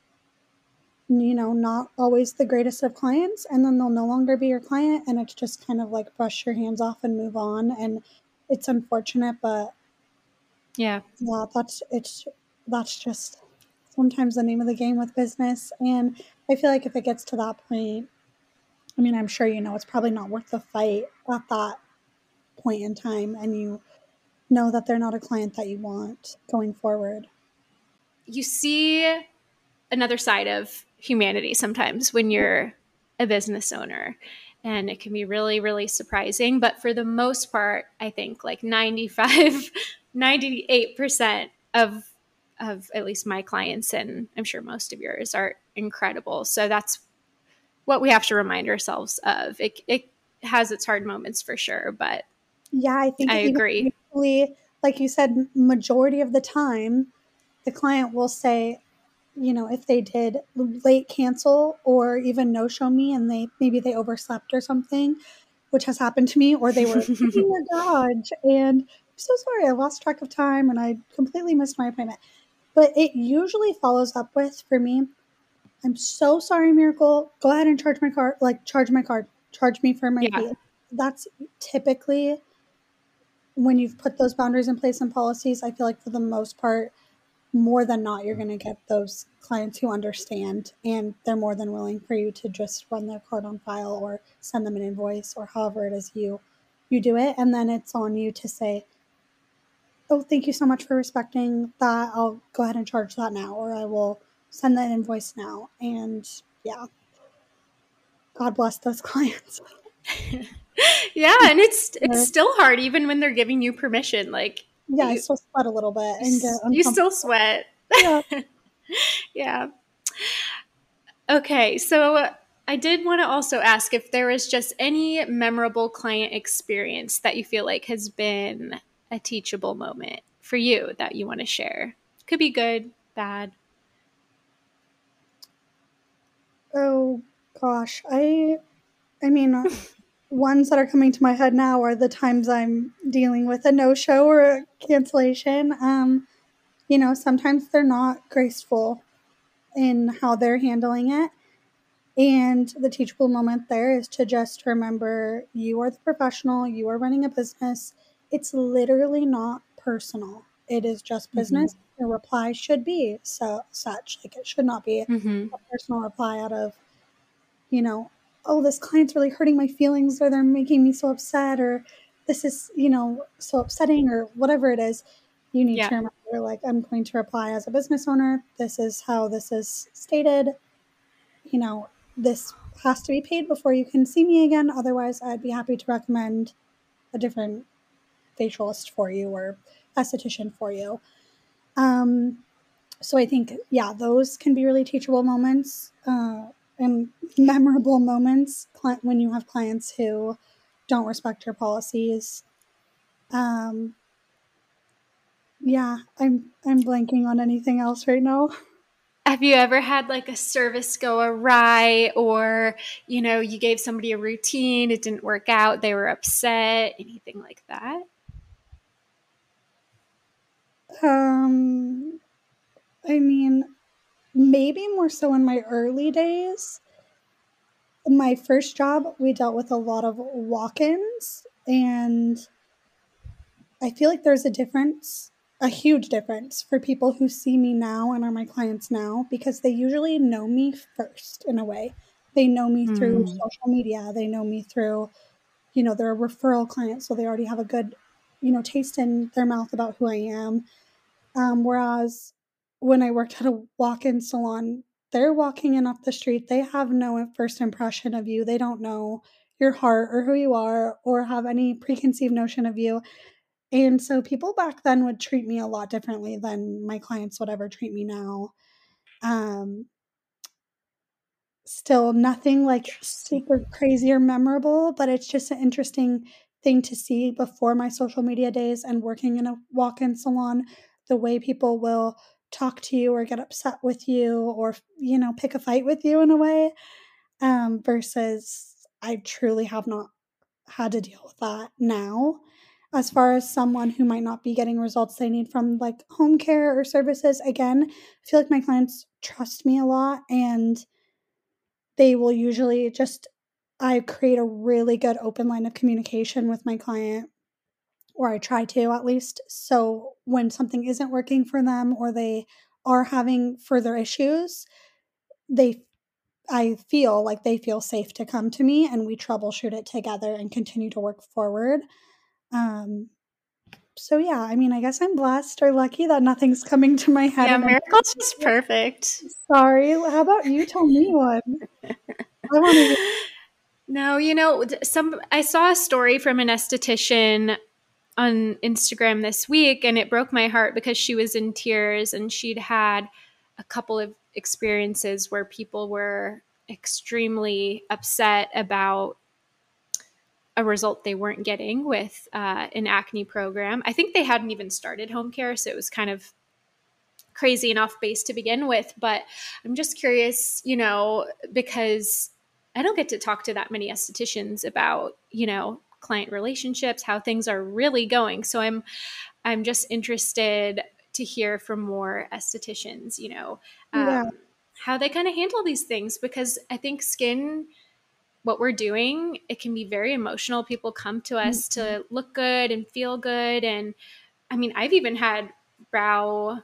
you know, not always the greatest of clients, and then they'll no longer be your client, and it's just kind of like brush your hands off and move on. And it's unfortunate, but Yeah. yeah, that's it's that's just sometimes the name of the game with business. And I feel like if it gets to that point, I mean, I'm sure you know it's probably not worth the fight at that point in time, and you know that they're not a client that you want going forward. You see another side of humanity sometimes when you're a business owner, and it can be really, really surprising. But for the most part, I think like ninety-five, ninety-eight percent of of at least my clients, and I'm sure most of yours, are incredible. So that's what we have to remind ourselves of. It, it has its hard moments for sure, but Yeah, I think I even agree. usually, like you said, majority of the time, the client will say, you know, if they did late cancel or even no show me and they maybe they overslept or something, which has happened to me, or they were in the garage and I'm so sorry, I lost track of time and I completely missed my appointment. But it usually follows up with, for me, I'm so sorry, Miracle. Go ahead and charge my card, like charge my card, charge me for my Yeah. fee. That's typically when you've put those boundaries in place and policies. I feel like for the most part, more than not, you're going to get those clients who understand, and they're more than willing for you to just run their card on file or send them an invoice or however it is you you do it. And then it's on you to say, oh, thank you so much for respecting that. I'll go ahead and charge that now, or I will send that invoice now. And yeah, God bless those clients. Yeah, and it's it's still hard even when they're giving you permission. Like, Yeah, I you, still sweat a little bit and get you still uncomfortable. sweat. Yeah. Yeah. Okay, so I did want to also ask if there was just any memorable client experience that you feel like has been a teachable moment for you that you want to share. Could be good, bad. Oh Gosh, I, I mean, ones that are coming to my head now are the times I'm dealing with a no-show or a cancellation. Um, you know, sometimes they're not graceful in how they're handling it. And the teachable moment there is to just remember you are the professional, you are running a business. It's literally not personal. It is just business. Mm-hmm. Your reply should be so such. Like it should not be Mm-hmm. a personal reply out of, you know, oh, this client's really hurting my feelings or they're making me so upset or this is, you know, so upsetting or whatever it is. You need Yeah. to remember, like, I'm going to reply as a business owner. This is how this is stated. You know, this has to be paid before you can see me again. Otherwise, I'd be happy to recommend a different facialist for you or esthetician for you. Um, so I think, yeah, those can be really teachable moments uh, and memorable moments when you have clients who don't respect your policies. Um, yeah, I'm I'm blanking on anything else right now. Have you ever had like a service go awry, or, you know, you gave somebody a routine, it didn't work out, they were upset, anything like that? Um, I mean, maybe more so in my early days. My first job, we dealt with a lot of walk-ins, and I feel like there's a difference, a huge difference for people who see me now and are my clients now because they usually know me first in a way. They know me through Mm. social media. They know me through, you know, they're a referral client, so they already have a good, you know, taste in their mouth about who I am. Um, whereas when I worked at a walk-in salon, they're walking in off the street. They have no first impression of you. They don't know your heart or who you are or have any preconceived notion of you. And so people back then would treat me a lot differently than my clients would ever treat me now. Um, still nothing like Interesting. super crazy or memorable, but it's just an interesting thing to see before my social media days and working in a walk-in salon, the way people will talk to you or get upset with you or, you know, pick a fight with you in a way, um, versus I truly have not had to deal with that now. As far as someone who might not be getting results they need from like home care or services, again, I feel like my clients trust me a lot and they will usually just, I create a really good open line of communication with my client, or I try to at least. So when something isn't working for them or they are having further issues, they I feel like they feel safe to come to me and we troubleshoot it together and continue to work forward. Um, so yeah, I mean, I guess I'm blessed or lucky that nothing's coming to my head. Yeah, And miracles is perfect. I'm sorry. How about you? Tell me one. I want to hear. No, you know, some I saw a story from an esthetician on Instagram this week, and it broke my heart because she was in tears and she'd had a couple of experiences where people were extremely upset about a result they weren't getting with uh, an acne program. I think they hadn't even started home care, so it was kind of crazy and off base to begin with. But I'm just curious, you know, because I don't get to talk to that many estheticians about, you know, client relationships, how things are really going. So I'm I'm just interested to hear from more estheticians, you know, Yeah. um, how they kind of handle these things, because I think skin, what we're doing, it can be very emotional. People come to us Mm-hmm. to look good and feel good. And I mean, I've even had brow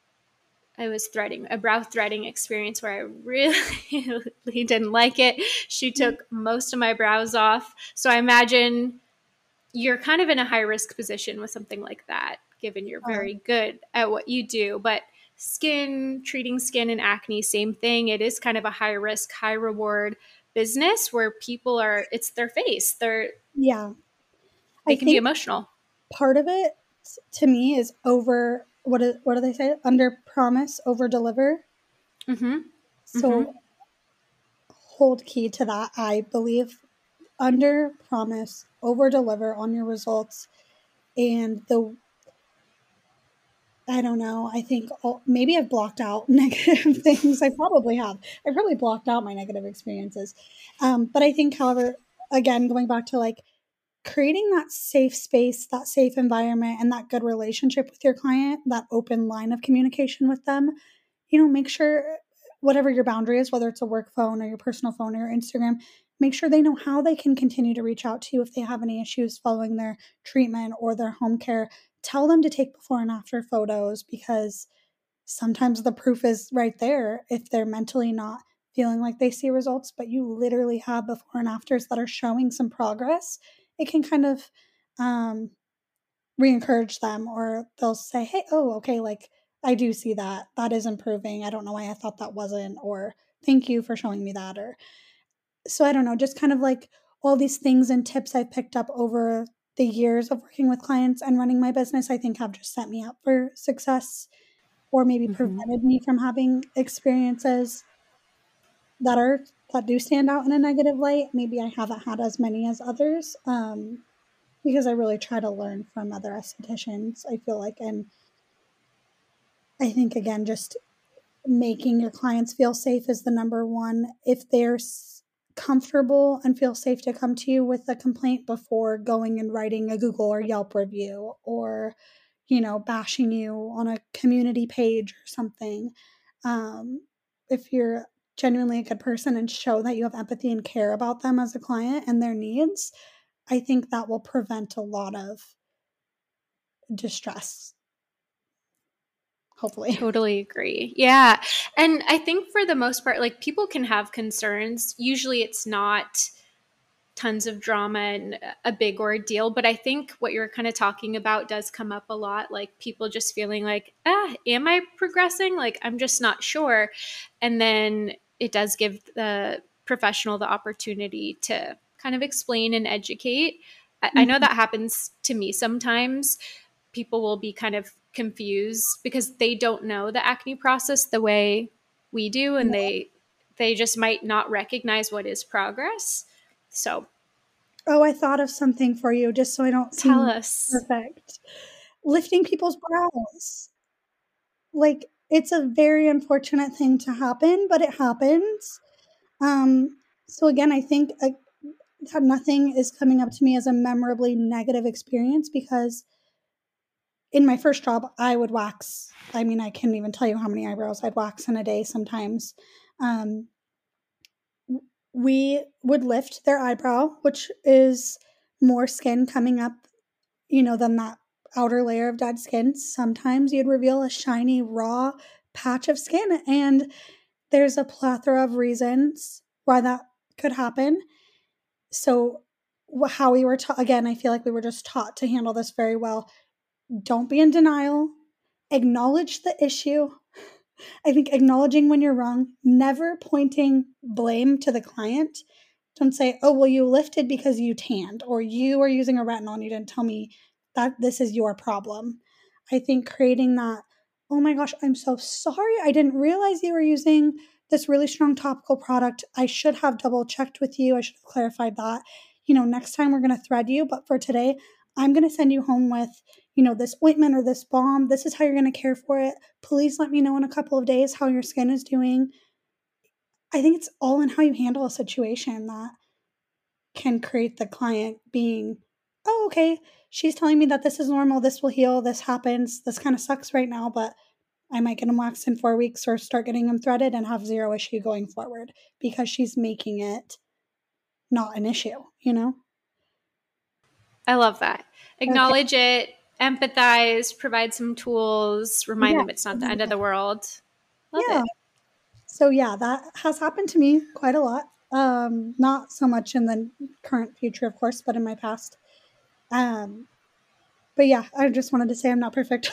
I was threading a brow threading experience where I really, really didn't like it. She took most of my brows off. So I imagine you're kind of in a high risk position with something like that, given you're Uh, very good at what you do. But skin, treating skin and acne, same thing. It is kind of a high risk, high reward business where people are, it's their face. They're, yeah. they I can be think emotional. part of it to me is over, what, is, what do they say? Under promise, over deliver. Mm-hmm. Mm-hmm. So hold key to that, I believe. Under promise, over deliver on your results. And the I don't know. I think oh, maybe I've blocked out negative things. I probably have. I probably blocked out my negative experiences. Um, but I think, however, again, going back to like creating that safe space, that safe environment, and that good relationship with your client, that open line of communication with them, you know, make sure whatever your boundary is, whether it's a work phone or your personal phone or your Instagram, make sure they know how they can continue to reach out to you if they have any issues following their treatment or their home care. Tell them to take before and after photos, because sometimes the proof is right there if they're mentally not feeling like they see results, but you literally have before and afters that are showing some progress. It can kind of um, re-encourage them, or they'll say, hey, oh, okay, like I do see that. That is improving. I don't know why I thought that wasn't, or thank you for showing me that. Or so I don't know, just kind of like all these things and tips I've picked up over the years of working with clients and running my business, I think have just set me up for success, or maybe Mm-hmm. prevented me from having experiences that are that do stand out in a negative light. Maybe I haven't had as many as others, um, because I really try to learn from other estheticians, I feel like. And I think, again, just making your clients feel safe is the number one. If they're s- comfortable and feel safe to come to you with a complaint before going and writing a Google or Yelp review, or, you know, bashing you on a community page or something, um, if you're genuinely a good person and show that you have empathy and care about them as a client and their needs, I think that will prevent a lot of distress, hopefully. Totally agree. Yeah. And I think for the most part, like people can have concerns. Usually it's not tons of drama and a big ordeal. But I think what you're kind of talking about does come up a lot. Like people just feeling like, ah, am I progressing? Like, I'm just not sure. And then it does give the professional the opportunity to kind of explain and educate. I, I know Mhm. that happens to me sometimes. People will be kind of confused because they don't know the acne process the way we do, and they they just might not recognize what is progress. So Oh, I thought of something for you just so I don't tell seem us. perfect. Lifting people's brows. Like, it's a very unfortunate thing to happen, but it happens. Um, so again, I think uh, that nothing is coming up to me as a memorably negative experience, because in my first job, I would wax. I mean, I can't even tell you how many eyebrows I'd wax in a day sometimes. Um, we would lift their eyebrow, which is more skin coming up, you know, than that outer layer of dead skin. Sometimes you'd reveal a shiny, raw patch of skin. And there's a plethora of reasons why that could happen. So, how we were taught, again, I feel like we were just taught to handle this very well. Don't be in denial, acknowledge the issue. I think acknowledging when you're wrong, never pointing blame to the client. Don't say, oh, well, you lifted because you tanned, or you are using a retinol and you didn't tell me that this is your problem. I think creating that, oh my gosh, I'm so sorry. I didn't realize you were using this really strong topical product. I should have double checked with you. I should have clarified that. You know, next time we're going to thread you, but for today, I'm going to send you home with, you know, this ointment or this balm. This is how you're going to care for it. Please let me know in a couple of days how your skin is doing. I think it's all in how you handle a situation that can create the client being, oh, okay, she's telling me that this is normal, this will heal, this happens, this kind of sucks right now, but I might get them waxed in four weeks or start getting them threaded and have zero issue going forward, because she's making it not an issue, you know? I love that. Okay. Acknowledge it, empathize, provide some tools, remind Yeah. them it's not the end of the world. Love Yeah. it. So yeah, that has happened to me quite a lot. Um, not so much in the current future, of course, but in my past. Um, but yeah, I just wanted to say I'm not perfect.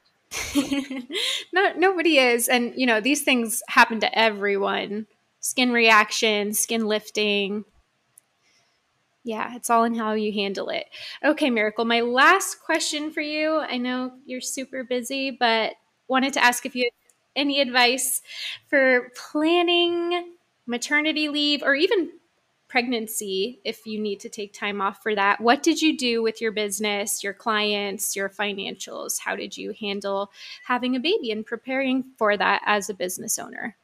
No, nobody is. And, you know, these things happen to everyone. Skin reaction, skin lifting. Yeah, it's all in how you handle it. Okay, Miracle, my last question for you. I know you're super busy, but wanted to ask if you had any advice for planning maternity leave or even pregnancy if you need to take time off for that. What did you do with your business, your clients, your financials? How did you handle having a baby and preparing for that as a business owner?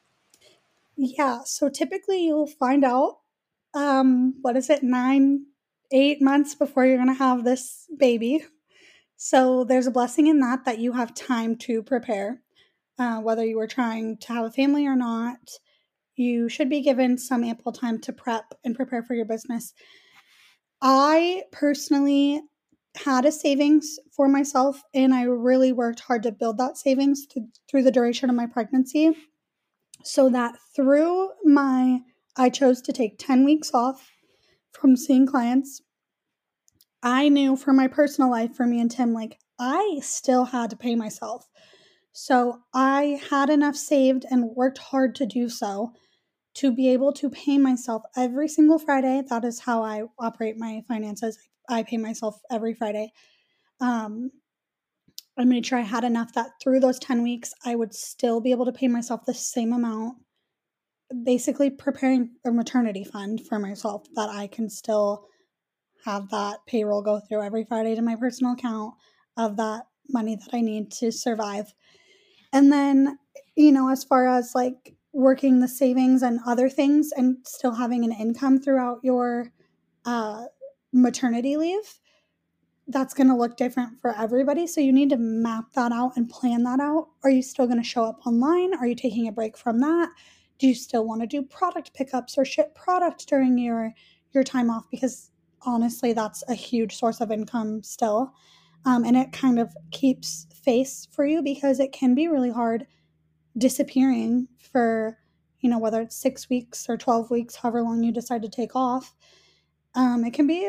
Yeah, so typically you'll find out, um, what is it, nine, eight months before you're going to have this baby. So there's a blessing in that, that you have time to prepare. Uh, whether you were trying to have a family or not, you should be given some ample time to prep and prepare for your business. I personally had a savings for myself, and I really worked hard to build that savings to, through the duration of my pregnancy, so that through my, I chose to take ten weeks off from seeing clients. I knew for my personal life, for me and Tim, like I still had to pay myself. So I had enough saved and worked hard to do so to be able to pay myself every single Friday. That is how I operate my finances. I pay myself every Friday. Um, I made sure I had enough that through those ten weeks, I would still be able to pay myself the same amount, basically preparing a maternity fund for myself, that I can still have that payroll go through every Friday to my personal account of that money that I need to survive. And then, you know, as far as like working the savings and other things and still having an income throughout your uh, maternity leave, that's going to look different for everybody. So you need to map that out and plan that out. Are you still going to show up online? Are you taking a break from that? Do you still want to do product pickups or ship product during your your time off? Because honestly, that's a huge source of income still. Um, and it kind of keeps face for you, because it can be really hard disappearing for, you know, whether it's six weeks or twelve weeks, however long you decide to take off. Um, it can be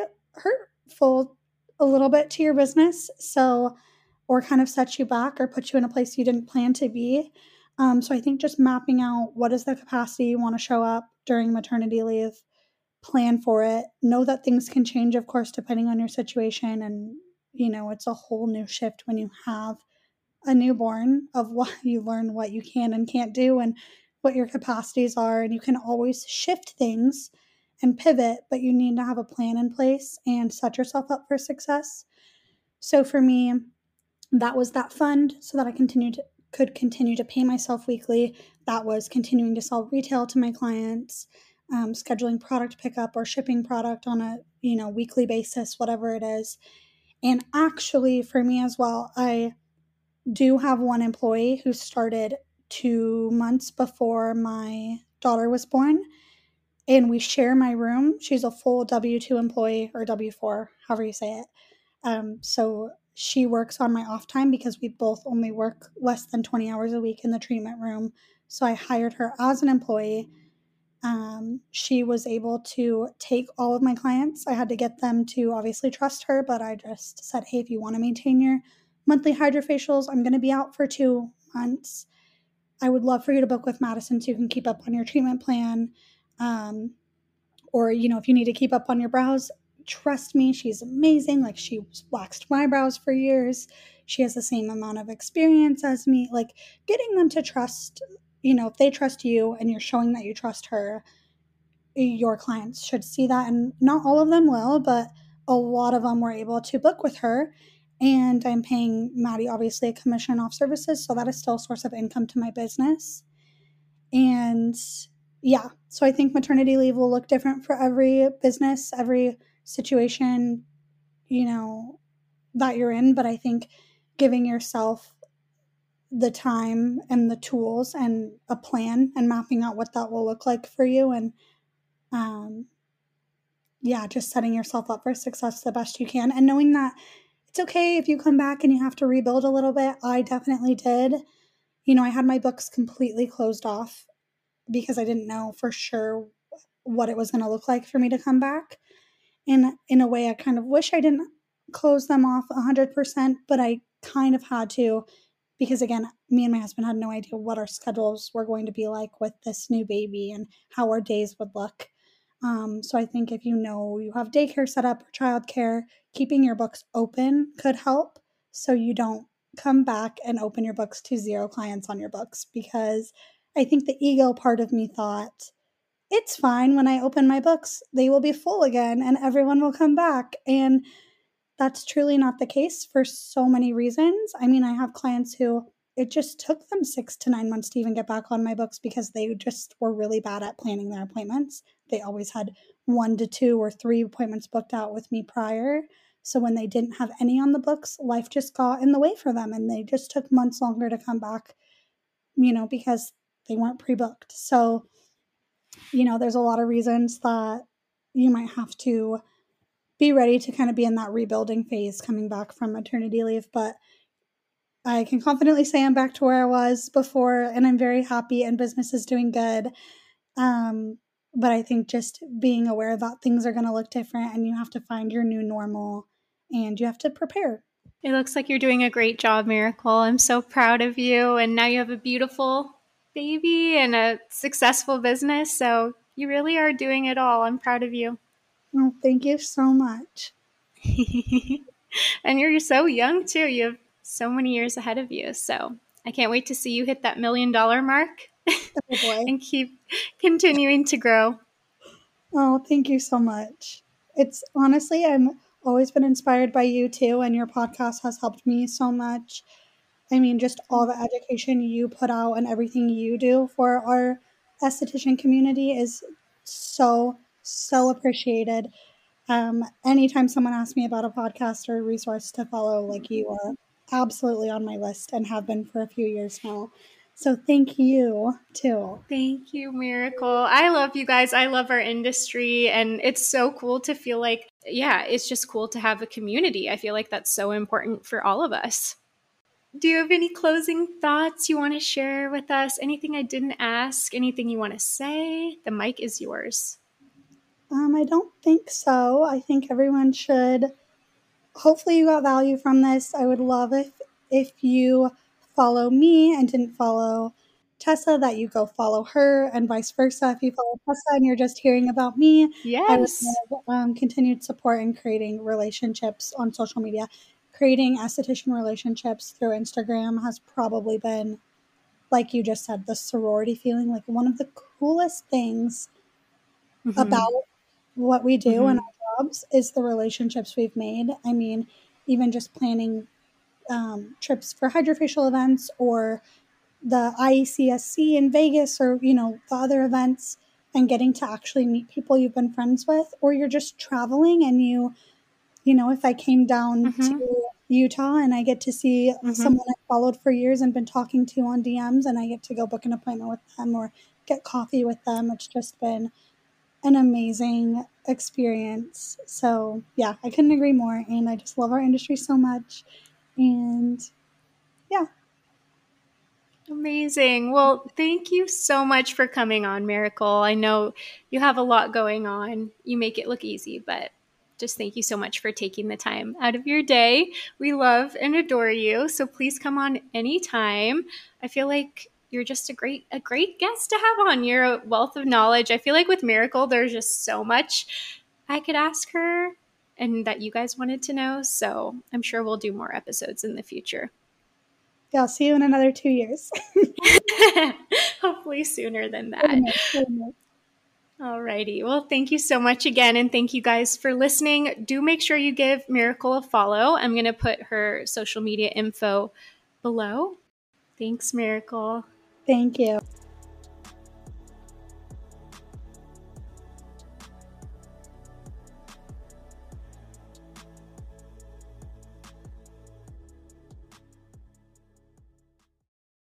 hurtful a little bit to your business. So, or kind of set you back or put you in a place you didn't plan to be. Um, so I think just mapping out what is the capacity you want to show up during maternity leave, plan for it, know that things can change, of course, depending on your situation. And, you know, it's a whole new shift when you have a newborn, of what you learn, what you can and can't do, and what your capacities are. And you can always shift things and pivot, but you need to have a plan in place and set yourself up for success. So for me, that was that fund, so that I continued to, could continue to pay myself weekly. That was continuing to sell retail to my clients, um, scheduling product pickup or shipping product on a, you know, weekly basis, whatever it is. And actually for me as well, I do have one employee who started two months before my daughter was born, and we share my room. She's a full W two employee, or W four, however you say it. Um, so she works on my off time, because we both only work less than twenty hours a week in the treatment room. So I hired her as an employee. Um, she was able to take all of my clients. I had to get them to obviously trust her, but I just said, hey, if you want to maintain your monthly hydrofacials, I'm going to be out for two months. I would love for you to book with Madison so you can keep up on your treatment plan. Um, or, you know, if you need to keep up on your brows, trust me, she's amazing. Like, she waxed my brows for years. She has the same amount of experience as me. Like, getting them to trust, you know, if they trust you and you're showing that you trust her, your clients should see that. And not all of them will, but a lot of them were able to book with her. And I'm paying Maddie, obviously, a commission off services. So that is still a source of income to my business. And yeah, so I think maternity leave will look different for every business, every situation, you know, that you're in. But I think giving yourself the time and the tools and a plan and mapping out what that will look like for you, and um, yeah, just setting yourself up for success the best you can, and knowing that it's okay if you come back and you have to rebuild a little bit. I definitely did. You know, I had my books completely closed off because I didn't know for sure what it was going to look like for me to come back. And in a way, I kind of wish I didn't close them off one hundred percent, but I kind of had to, because again, me and my husband had no idea what our schedules were going to be like with this new baby and how our days would look. Um, so I think if you know you have daycare set up or childcare, keeping your books open could help, so you don't come back and open your books to zero clients on your books. Because I think the ego part of me thought, it's fine. When I open my books, they will be full again and everyone will come back. And that's truly not the case for so many reasons. I mean, I have clients who it just took them six to nine months to even get back on my books because they just were really bad at planning their appointments. They always had one to two or three appointments booked out with me prior. So when they didn't have any on the books, life just got in the way for them and they just took months longer to come back, you know, because they weren't pre-booked. So, you know, there's a lot of reasons that you might have to be ready to kind of be in that rebuilding phase coming back from maternity leave. But I can confidently say I'm back to where I was before and I'm very happy and business is doing good. Um, but I think just being aware that things are going to look different and you have to find your new normal and you have to prepare. It looks like you're doing a great job, Miracle. I'm so proud of you. And now you have a beautiful baby and a successful business. So you really are doing it all. I'm proud of you. Oh, thank you so much. And you're so young too. You have so many years ahead of you. So I can't wait to see you hit that million dollar mark Oh boy. and keep continuing to grow. Oh, thank you so much. It's honestly, I'm always been inspired by you too, and your podcast has helped me so much. I mean, just all the education you put out and everything you do for our esthetician community is so, so appreciated. Um, anytime someone asks me about a podcast or a resource to follow, like you are absolutely on my list and have been for a few years now. So thank you too. Thank you, Miracle. I love you guys. I love our industry. And it's so cool to feel like, yeah, it's just cool to have a community. I feel like that's so important for all of us. Do you have any closing thoughts you want to share with us? Anything I didn't ask? Anything you want to say? The mic is yours. Um, I don't think so. I think everyone should. Hopefully you got value from this. I would love if if you follow me and didn't follow Tessa, that you go follow her and vice versa. If you follow Tessa and you're just hearing about me, Yes. I would love um, continued support in creating relationships on social media. Creating esthetician relationships through Instagram has probably been, like you just said, the sorority feeling, like one of the coolest things mm-hmm. about what we do mm-hmm. in our jobs is the relationships we've made. I mean, even just planning um, trips for hydrofacial events or the I E C S C in Vegas or, you know, the other events and getting to actually meet people you've been friends with, or you're just traveling and you, you know, if I came down mm-hmm. to Utah and I get to see mm-hmm. someone I followed for years and been talking to on D Ms and I get to go book an appointment with them or get coffee with them, it's just been an amazing experience. So yeah, I couldn't agree more. And I just love our industry so much. And yeah. Amazing. Well, thank you so much for coming on, Miracle. I know you have a lot going on. You make it look easy, but just thank you so much for taking the time out of your day. We love and adore you. So please come on anytime. I feel like you're just a great, a great guest to have on. You're a wealth of knowledge. I feel like with Miracle, there's just so much I could ask her and that you guys wanted to know. So I'm sure we'll do more episodes in the future. Yeah, I'll see you in another two years. Hopefully sooner than that. Alrighty. Well, thank you so much again. And thank you guys for listening. Do make sure you give Miracle a follow. I'm going to put her social media info below. Thanks, Miracle. Thank you.